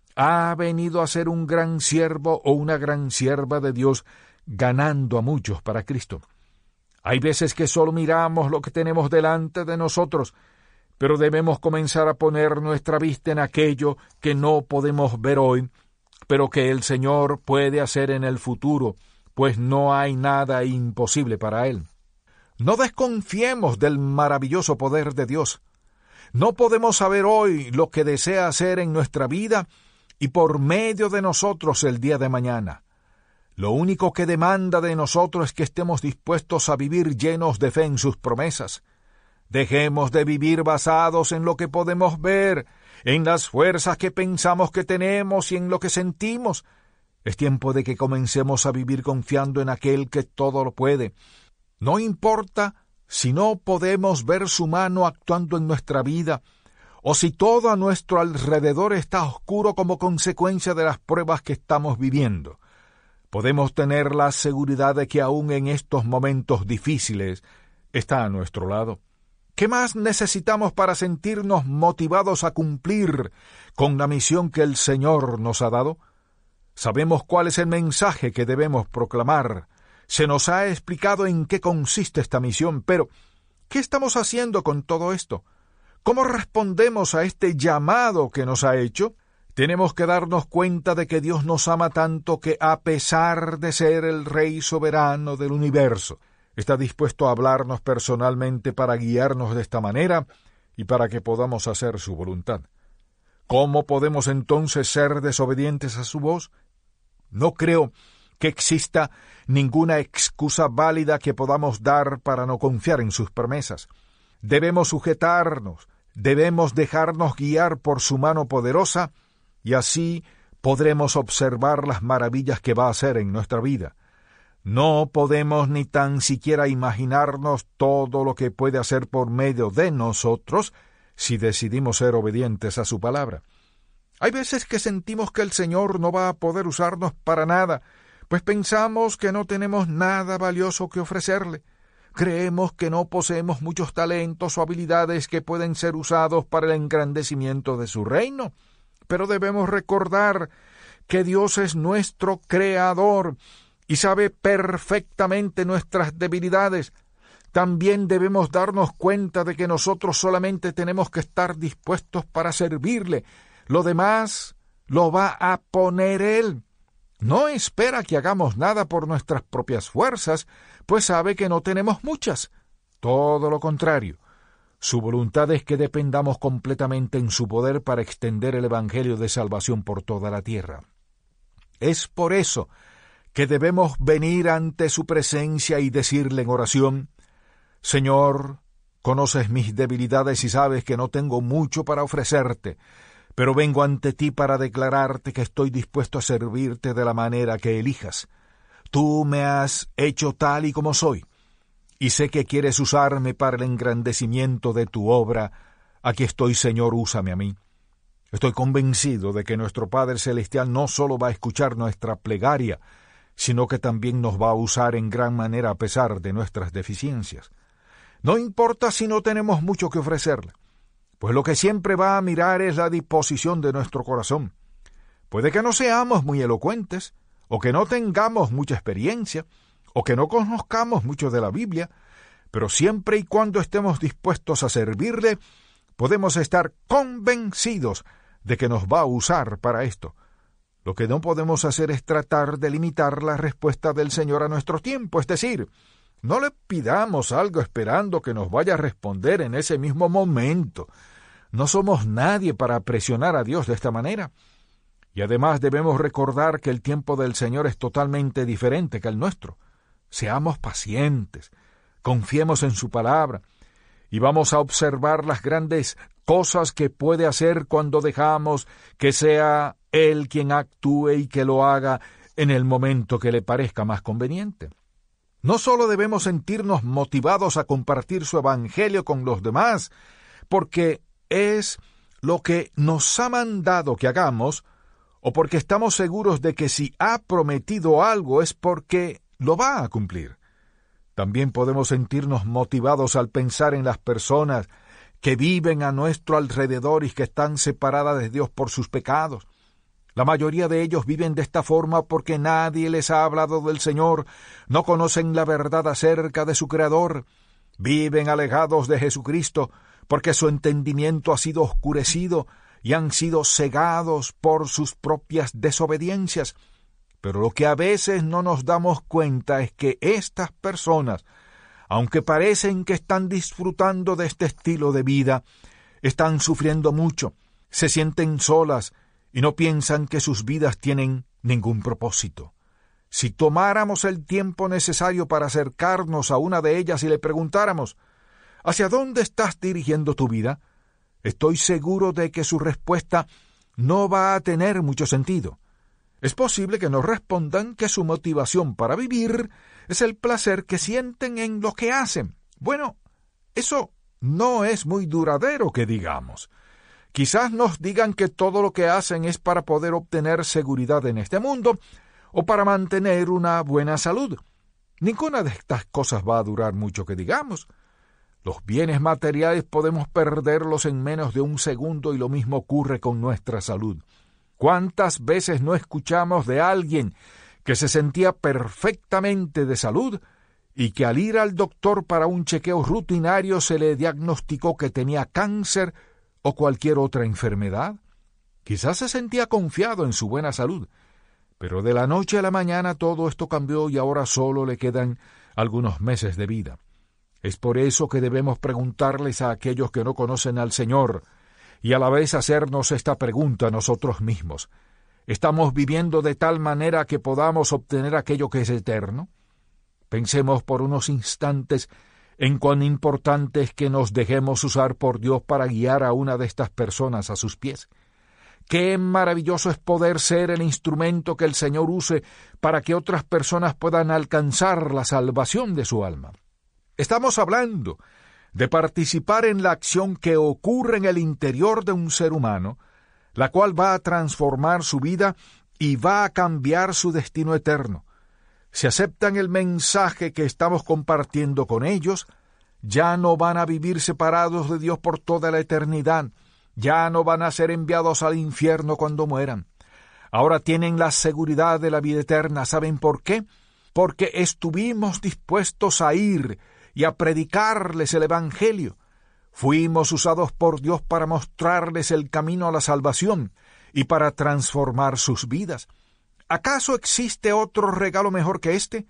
ha venido a ser un gran siervo o una gran sierva de Dios, ganando a muchos para Cristo. Hay veces que solo miramos lo que tenemos delante de nosotros, pero debemos comenzar a poner nuestra vista en aquello que no podemos ver hoy, pero que el Señor puede hacer en el futuro, pues no hay nada imposible para Él. No desconfiemos del maravilloso poder de Dios. No podemos saber hoy lo que desea hacer en nuestra vida y por medio de nosotros el día de mañana. Lo único que demanda de nosotros es que estemos dispuestos a vivir llenos de fe en sus promesas. Dejemos de vivir basados en lo que podemos ver, en las fuerzas que pensamos que tenemos y en lo que sentimos. Es tiempo de que comencemos a vivir confiando en aquel que todo lo puede. No importa si no podemos ver su mano actuando en nuestra vida, o si todo a nuestro alrededor está oscuro como consecuencia de las pruebas que estamos viviendo. Podemos tener la seguridad de que aún en estos momentos difíciles está a nuestro lado. ¿Qué más necesitamos para sentirnos motivados a cumplir con la misión que el Señor nos ha dado? Sabemos cuál es el mensaje que debemos proclamar. Se nos ha explicado en qué consiste esta misión, pero ¿qué estamos haciendo con todo esto? ¿Cómo respondemos a este llamado que nos ha hecho? Tenemos que darnos cuenta de que Dios nos ama tanto que, a pesar de ser el Rey soberano del universo, está dispuesto a hablarnos personalmente para guiarnos de esta manera y para que podamos hacer su voluntad. ¿Cómo podemos entonces ser desobedientes a su voz? No creo que exista ninguna excusa válida que podamos dar para no confiar en sus promesas. Debemos sujetarnos, debemos dejarnos guiar por su mano poderosa, y así podremos observar las maravillas que va a hacer en nuestra vida. No podemos ni tan siquiera imaginarnos todo lo que puede hacer por medio de nosotros si decidimos ser obedientes a su palabra. Hay veces que sentimos que el Señor no va a poder usarnos para nada, pues pensamos que no tenemos nada valioso que ofrecerle. Creemos que no poseemos muchos talentos o habilidades que pueden ser usados para el engrandecimiento de su reino. Pero debemos recordar que Dios es nuestro Creador y sabe perfectamente nuestras debilidades. También debemos darnos cuenta de que nosotros solamente tenemos que estar dispuestos para servirle. Lo demás lo va a poner Él. No espera que hagamos nada por nuestras propias fuerzas, pues sabe que no tenemos muchas. Todo lo contrario. Su voluntad es que dependamos completamente en su poder para extender el Evangelio de salvación por toda la tierra. Es por eso que debemos venir ante su presencia y decirle en oración: Señor, conoces mis debilidades y sabes que no tengo mucho para ofrecerte, pero vengo ante ti para declararte que estoy dispuesto a servirte de la manera que elijas. Tú me has hecho tal y como soy, y sé que quieres usarme para el engrandecimiento de tu obra. Aquí estoy, Señor, úsame a mí. Estoy convencido de que nuestro Padre Celestial no solo va a escuchar nuestra plegaria, sino que también nos va a usar en gran manera a pesar de nuestras deficiencias. No importa si no tenemos mucho que ofrecerle, pues lo que siempre va a mirar es la disposición de nuestro corazón. Puede que no seamos muy elocuentes, o que no tengamos mucha experiencia, o que no conozcamos mucho de la Biblia, pero siempre y cuando estemos dispuestos a servirle, podemos estar convencidos de que nos va a usar para esto. Lo que no podemos hacer es tratar de limitar la respuesta del Señor a nuestro tiempo, es decir, no le pidamos algo esperando que nos vaya a responder en ese mismo momento. No somos nadie para presionar a Dios de esta manera. Y además debemos recordar que el tiempo del Señor es totalmente diferente que el nuestro. Seamos pacientes, confiemos en su palabra, y vamos a observar las grandes cosas que puede hacer cuando dejamos que sea Él quien actúe y que lo haga en el momento que le parezca más conveniente. No solo debemos sentirnos motivados a compartir su evangelio con los demás, porque es lo que nos ha mandado que hagamos, o porque estamos seguros de que si ha prometido algo es porque lo va a cumplir. También podemos sentirnos motivados al pensar en las personas que viven a nuestro alrededor y que están separadas de Dios por sus pecados. La mayoría de ellos viven de esta forma porque nadie les ha hablado del Señor, no conocen la verdad acerca de su Creador, viven alejados de Jesucristo porque su entendimiento ha sido oscurecido y han sido cegados por sus propias desobediencias. Pero lo que a veces no nos damos cuenta es que estas personas, aunque parecen que están disfrutando de este estilo de vida, están sufriendo mucho, se sienten solas y no piensan que sus vidas tienen ningún propósito. Si tomáramos el tiempo necesario para acercarnos a una de ellas y le preguntáramos, ¿hacia dónde estás dirigiendo tu vida?, estoy seguro de que su respuesta no va a tener mucho sentido. Es posible que nos respondan que su motivación para vivir es el placer que sienten en lo que hacen. Bueno, eso no es muy duradero que digamos. Quizás nos digan que todo lo que hacen es para poder obtener seguridad en este mundo o para mantener una buena salud. Ninguna de estas cosas va a durar mucho que digamos. Los bienes materiales podemos perderlos en menos de un segundo y lo mismo ocurre con nuestra salud. ¿Cuántas veces no escuchamos de alguien que se sentía perfectamente de salud y que al ir al doctor para un chequeo rutinario se le diagnosticó que tenía cáncer o cualquier otra enfermedad? Quizás se sentía confiado en su buena salud, pero de la noche a la mañana todo esto cambió y ahora solo le quedan algunos meses de vida. Es por eso que debemos preguntarles a aquellos que no conocen al Señor y a la vez hacernos esta pregunta a nosotros mismos. ¿Estamos viviendo de tal manera que podamos obtener aquello que es eterno? Pensemos por unos instantes en cuán importante es que nos dejemos usar por Dios para guiar a una de estas personas a sus pies. Qué maravilloso es poder ser el instrumento que el Señor use para que otras personas puedan alcanzar la salvación de su alma. Estamos hablando de participar en la acción que ocurre en el interior de un ser humano, la cual va a transformar su vida y va a cambiar su destino eterno. Si aceptan el mensaje que estamos compartiendo con ellos, ya no van a vivir separados de Dios por toda la eternidad, ya no van a ser enviados al infierno cuando mueran. Ahora tienen la seguridad de la vida eterna. ¿Saben por qué? Porque estuvimos dispuestos a ir y a predicarles el Evangelio. Fuimos usados por Dios para mostrarles el camino a la salvación y para transformar sus vidas. ¿Acaso existe otro regalo mejor que este?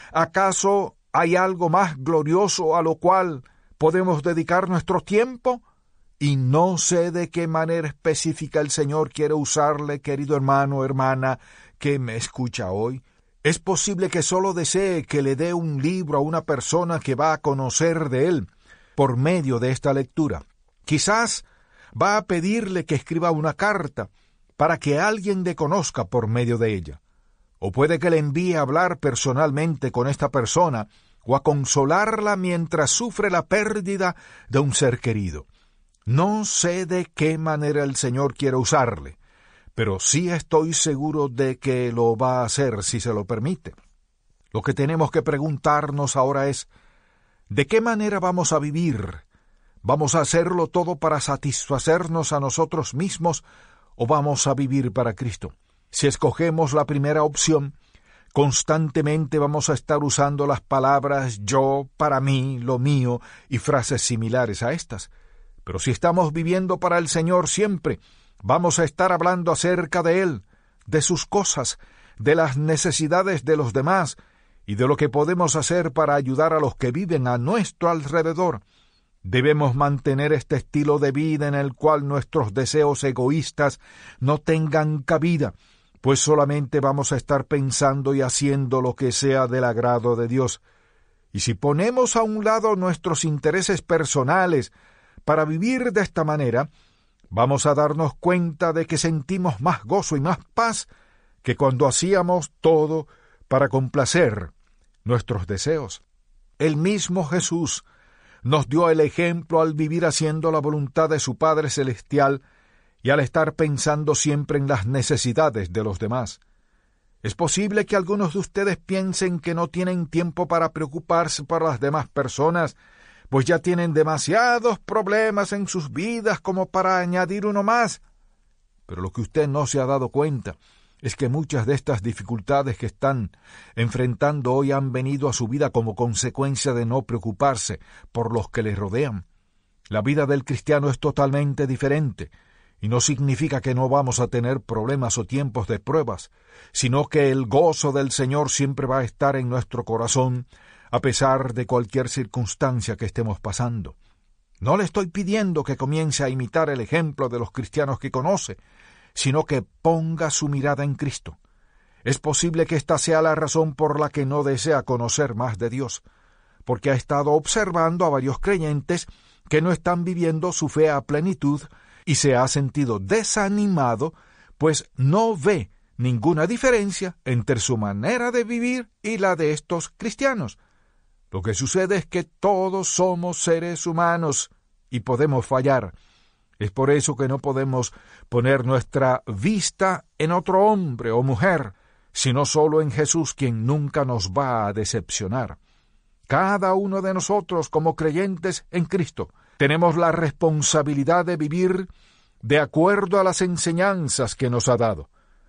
¿Acaso hay algo más glorioso a lo cual podemos dedicar nuestro tiempo? Y no sé de qué manera específica el Señor quiere usarle, querido hermano o hermana que me escucha hoy. Es posible que solo desee que le dé un libro a una persona que va a conocer de él por medio de esta lectura. Quizás va a pedirle que escriba una carta para que alguien le conozca por medio de ella. O puede que le envíe a hablar personalmente con esta persona o a consolarla mientras sufre la pérdida de un ser querido. No sé de qué manera el Señor quiere usarle, pero sí estoy seguro de que lo va a hacer si se lo permite. Lo que tenemos que preguntarnos ahora es, ¿de qué manera vamos a vivir? ¿Vamos a hacerlo todo para satisfacernos a nosotros mismos o vamos a vivir para Cristo? Si escogemos la primera opción, constantemente vamos a estar usando las palabras yo, para mí, lo mío y frases similares a estas. Pero si estamos viviendo para el Señor siempre, vamos a estar hablando acerca de Él, de sus cosas, de las necesidades de los demás y de lo que podemos hacer para ayudar a los que viven a nuestro alrededor. Debemos mantener este estilo de vida en el cual nuestros deseos egoístas no tengan cabida, pues solamente vamos a estar pensando y haciendo lo que sea del agrado de Dios. Y si ponemos a un lado nuestros intereses personales para vivir de esta manera, vamos a darnos cuenta de que sentimos más gozo y más paz que cuando hacíamos todo para complacer nuestros deseos. El mismo Jesús nos dio el ejemplo al vivir haciendo la voluntad de su Padre Celestial y al estar pensando siempre en las necesidades de los demás. Es posible que algunos de ustedes piensen que no tienen tiempo para preocuparse por las demás personas, pues ya tienen demasiados problemas en sus vidas como para añadir uno más. Pero lo que usted no se ha dado cuenta es que muchas de estas dificultades que están enfrentando hoy han venido a su vida como consecuencia de no preocuparse por los que les rodean. La vida del cristiano es totalmente diferente, y no significa que no vamos a tener problemas o tiempos de pruebas, sino que el gozo del Señor siempre va a estar en nuestro corazón, a pesar de cualquier circunstancia que estemos pasando. No le estoy pidiendo que comience a imitar el ejemplo de los cristianos que conoce, sino que ponga su mirada en Cristo. Es posible que esta sea la razón por la que no desea conocer más de Dios, porque ha estado observando a varios creyentes que no están viviendo su fe a plenitud y se ha sentido desanimado, pues no ve ninguna diferencia entre su manera de vivir y la de estos cristianos. Lo que sucede es que todos somos seres humanos y podemos fallar. Es por eso que no podemos poner nuestra vista en otro hombre o mujer, sino solo en Jesús, quien nunca nos va a decepcionar. Cada uno de nosotros, como creyentes en Cristo, tenemos la responsabilidad de vivir de acuerdo a las enseñanzas que nos ha dado.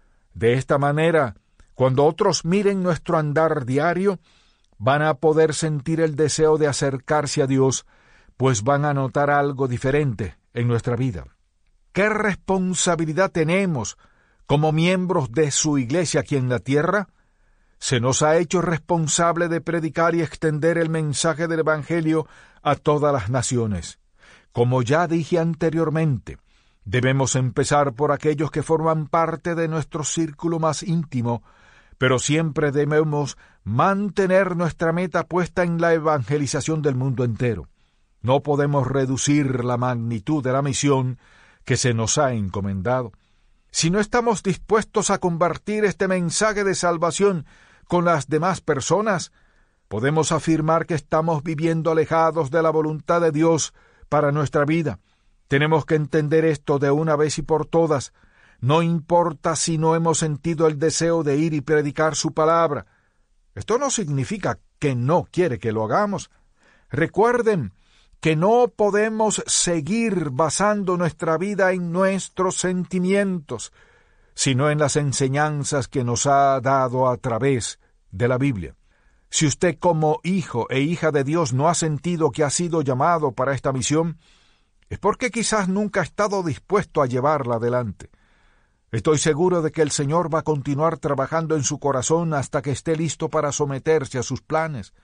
De esta manera, cuando otros miren nuestro andar diario, van a poder sentir el deseo de acercarse a Dios, pues van a notar algo diferente en nuestra vida. ¿Qué responsabilidad tenemos como miembros de su iglesia aquí en la tierra? Se nos ha hecho responsable de predicar y extender el mensaje del Evangelio a todas las naciones. Como ya dije anteriormente, debemos empezar por aquellos que forman parte de nuestro círculo más íntimo, pero siempre debemos mantener nuestra meta puesta en la evangelización del mundo entero. No podemos reducir la magnitud de la misión que se nos ha encomendado. Si no estamos dispuestos a compartir este mensaje de salvación con las demás personas, podemos afirmar que estamos viviendo alejados de la voluntad de Dios para nuestra vida. Tenemos que entender esto de una vez y por todas. No importa si no hemos sentido el deseo de ir y predicar su palabra. Esto no significa que no quiere que lo hagamos. Recuerden que no podemos seguir basando nuestra vida en nuestros sentimientos, sino en las enseñanzas que nos ha dado a través de la Biblia. Si usted como hijo e hija de Dios no ha sentido que ha sido llamado para esta misión, es porque quizás nunca ha estado dispuesto a llevarla adelante. Estoy seguro de que el Señor va a continuar trabajando en su corazón hasta que esté listo para someterse a sus planes.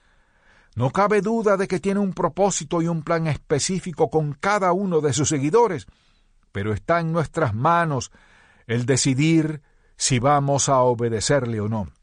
No cabe duda de que tiene un propósito y un plan específico con cada uno de sus seguidores, pero está en nuestras manos el decidir si vamos a obedecerle o no.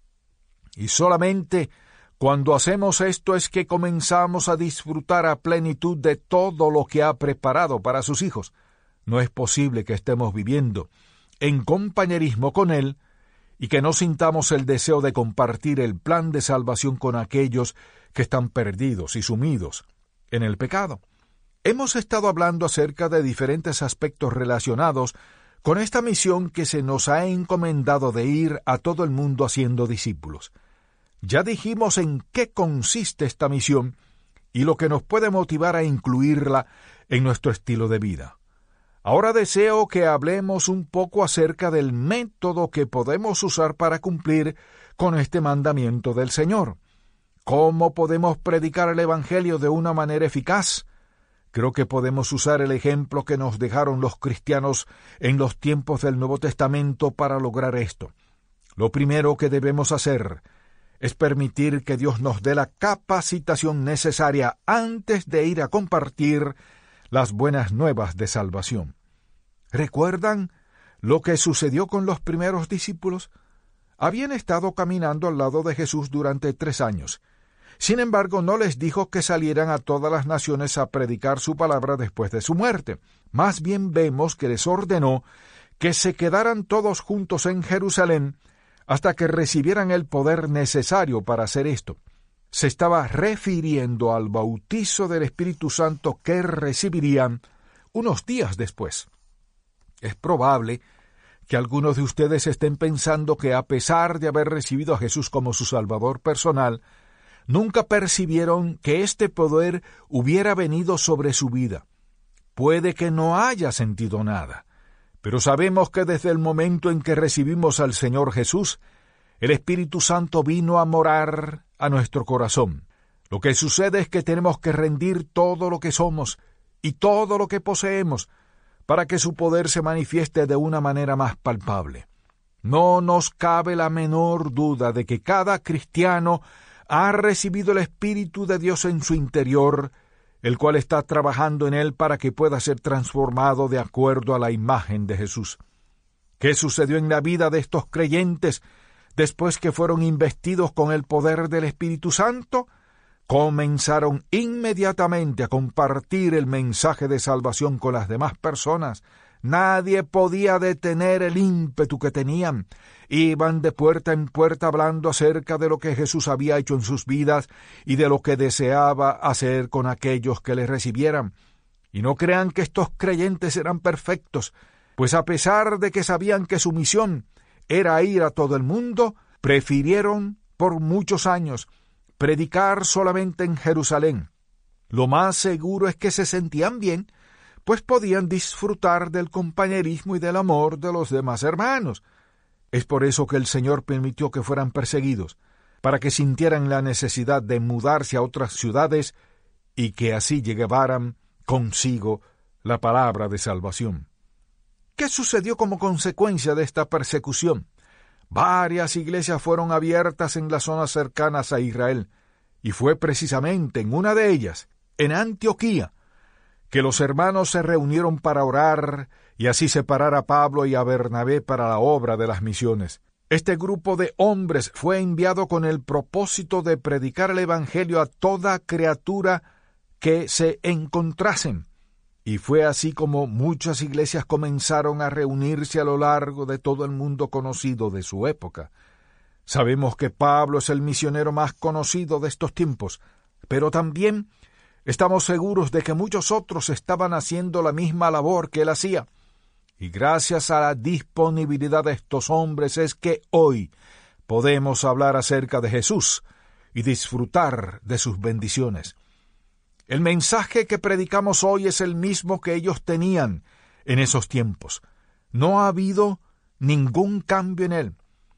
Y solamente cuando hacemos esto es que comenzamos a disfrutar a plenitud de todo lo que ha preparado para sus hijos. No es posible que estemos viviendo en compañerismo con Él y que no sintamos el deseo de compartir el plan de salvación con aquellos que están perdidos y sumidos en el pecado. Hemos estado hablando acerca de diferentes aspectos relacionados con esta misión que se nos ha encomendado de ir a todo el mundo haciendo discípulos. Ya dijimos en qué consiste esta misión y lo que nos puede motivar a incluirla en nuestro estilo de vida. Ahora deseo que hablemos un poco acerca del método que podemos usar para cumplir con este mandamiento del Señor. ¿Cómo podemos predicar el Evangelio de una manera eficaz? Creo que podemos usar el ejemplo que nos dejaron los cristianos en los tiempos del Nuevo Testamento para lograr esto. Lo primero que debemos hacer es permitir que Dios nos dé la capacitación necesaria antes de ir a compartir las buenas nuevas de salvación. ¿Recuerdan lo que sucedió con los primeros discípulos? Habían estado caminando al lado de Jesús durante tres años. Sin embargo, no les dijo que salieran a todas las naciones a predicar su palabra después de su muerte. Más bien vemos que les ordenó que se quedaran todos juntos en Jerusalén hasta que recibieran el poder necesario para hacer esto. Se estaba refiriendo al bautizo del Espíritu Santo que recibirían unos días después. Es probable que algunos de ustedes estén pensando que a pesar de haber recibido a Jesús como su Salvador personal, nunca percibieron que este poder hubiera venido sobre su vida. Puede que no haya sentido nada, pero sabemos que desde el momento en que recibimos al Señor Jesús, el Espíritu Santo vino a morar a nuestro corazón. Lo que sucede es que tenemos que rendir todo lo que somos y todo lo que poseemos para que su poder se manifieste de una manera más palpable. No nos cabe la menor duda de que cada cristiano ha recibido el Espíritu de Dios en su interior, el cual está trabajando en él para que pueda ser transformado de acuerdo a la imagen de Jesús. ¿Qué sucedió en la vida de estos creyentes después que fueron investidos con el poder del Espíritu Santo? Comenzaron inmediatamente a compartir el mensaje de salvación con las demás personas. Nadie podía detener el ímpetu que tenían. Iban de puerta en puerta hablando acerca de lo que Jesús había hecho en sus vidas y de lo que deseaba hacer con aquellos que le recibieran. Y no crean que estos creyentes eran perfectos, pues a pesar de que sabían que su misión era ir a todo el mundo, prefirieron por muchos años predicar solamente en Jerusalén. Lo más seguro es que se sentían bien, pues podían disfrutar del compañerismo y del amor de los demás hermanos. Es por eso que el Señor permitió que fueran perseguidos, para que sintieran la necesidad de mudarse a otras ciudades y que así llevaran consigo la palabra de salvación. ¿Qué sucedió como consecuencia de esta persecución? Varias iglesias fueron abiertas en las zonas cercanas a Israel, y fue precisamente en una de ellas, en Antioquía, que los hermanos se reunieron para orar y así separar a Pablo y a Bernabé para la obra de las misiones. Este grupo de hombres fue enviado con el propósito de predicar el Evangelio a toda criatura que se encontrasen. Y fue así como muchas iglesias comenzaron a reunirse a lo largo de todo el mundo conocido de su época. Sabemos que Pablo es el misionero más conocido de estos tiempos, pero también estamos seguros de que muchos otros estaban haciendo la misma labor que él hacía. Y gracias a la disponibilidad de estos hombres es que hoy podemos hablar acerca de Jesús y disfrutar de sus bendiciones. El mensaje que predicamos hoy es el mismo que ellos tenían en esos tiempos. No ha habido ningún cambio en él.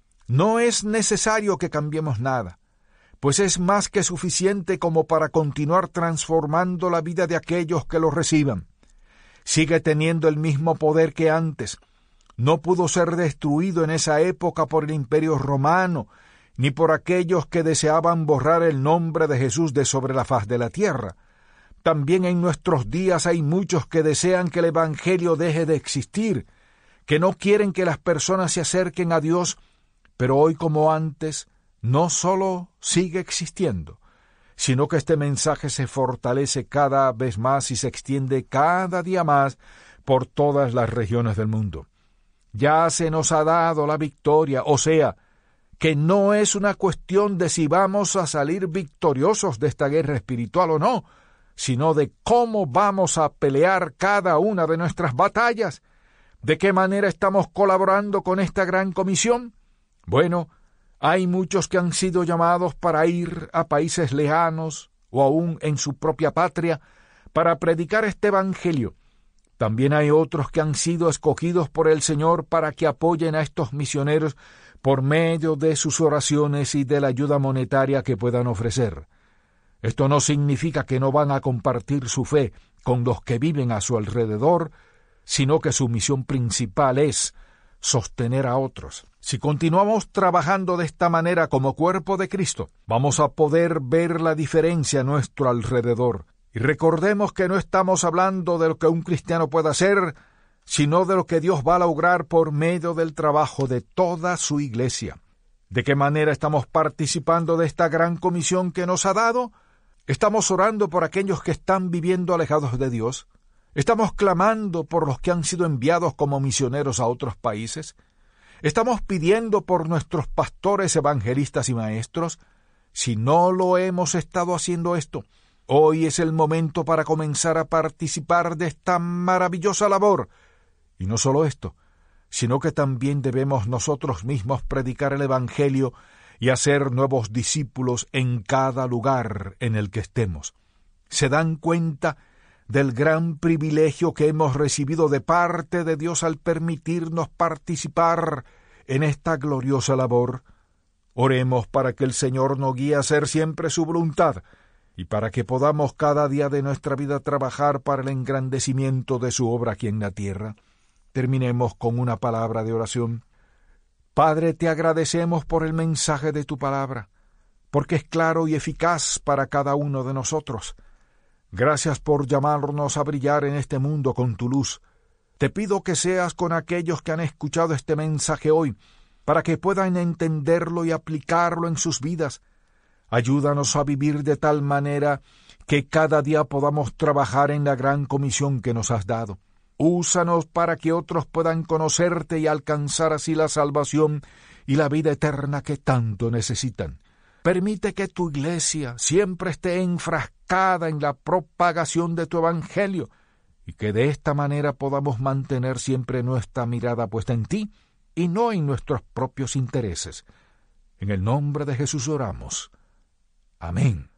No es necesario que cambiemos nada, pues es más que suficiente como para continuar transformando la vida de aquellos que lo reciban. Sigue teniendo el mismo poder que antes. No pudo ser destruido en esa época por el Imperio Romano, ni por aquellos que deseaban borrar el nombre de Jesús de sobre la faz de la tierra. También en nuestros días hay muchos que desean que el Evangelio deje de existir, que no quieren que las personas se acerquen a Dios, pero hoy como antes no solo sigue existiendo, sino que este mensaje se fortalece cada vez más y se extiende cada día más por todas las regiones del mundo. Ya se nos ha dado la victoria, o sea, que no es una cuestión de si vamos a salir victoriosos de esta guerra espiritual o no, sino de cómo vamos a pelear cada una de nuestras batallas. ¿De qué manera estamos colaborando con esta gran comisión? Bueno, hay muchos que han sido llamados para ir a países lejanos o aún en su propia patria para predicar este evangelio. También hay otros que han sido escogidos por el Señor para que apoyen a estos misioneros por medio de sus oraciones y de la ayuda monetaria que puedan ofrecer. Esto no significa que no van a compartir su fe con los que viven a su alrededor, sino que su misión principal es sostener a otros. Si continuamos trabajando de esta manera como cuerpo de Cristo, vamos a poder ver la diferencia a nuestro alrededor. Y recordemos que no estamos hablando de lo que un cristiano pueda hacer, sino de lo que Dios va a lograr por medio del trabajo de toda su iglesia. ¿De qué manera estamos participando de esta gran comisión que nos ha dado? ¿Estamos orando por aquellos que están viviendo alejados de Dios? ¿Estamos clamando por los que han sido enviados como misioneros a otros países? ¿Estamos pidiendo por nuestros pastores, evangelistas y maestros? Si no lo hemos estado haciendo esto, hoy es el momento para comenzar a participar de esta maravillosa labor. Y no solo esto, sino que también debemos nosotros mismos predicar el Evangelio y hacer nuevos discípulos en cada lugar en el que estemos. ¿Se dan cuenta del gran privilegio que hemos recibido de parte de Dios al permitirnos participar en esta gloriosa labor? Oremos para que el Señor nos guíe a hacer siempre su voluntad y para que podamos cada día de nuestra vida trabajar para el engrandecimiento de su obra aquí en la tierra. Terminemos con una palabra de oración. Padre, te agradecemos por el mensaje de tu palabra, porque es claro y eficaz para cada uno de nosotros. Gracias por llamarnos a brillar en este mundo con tu luz. Te pido que seas con aquellos que han escuchado este mensaje hoy, para que puedan entenderlo y aplicarlo en sus vidas. Ayúdanos a vivir de tal manera que cada día podamos trabajar en la gran comisión que nos has dado. Úsanos para que otros puedan conocerte y alcanzar así la salvación y la vida eterna que tanto necesitan. Permite que tu iglesia siempre esté enfrascada en la propagación de tu evangelio y que de esta manera podamos mantener siempre nuestra mirada puesta en ti y no en nuestros propios intereses. En el nombre de Jesús oramos. Amén.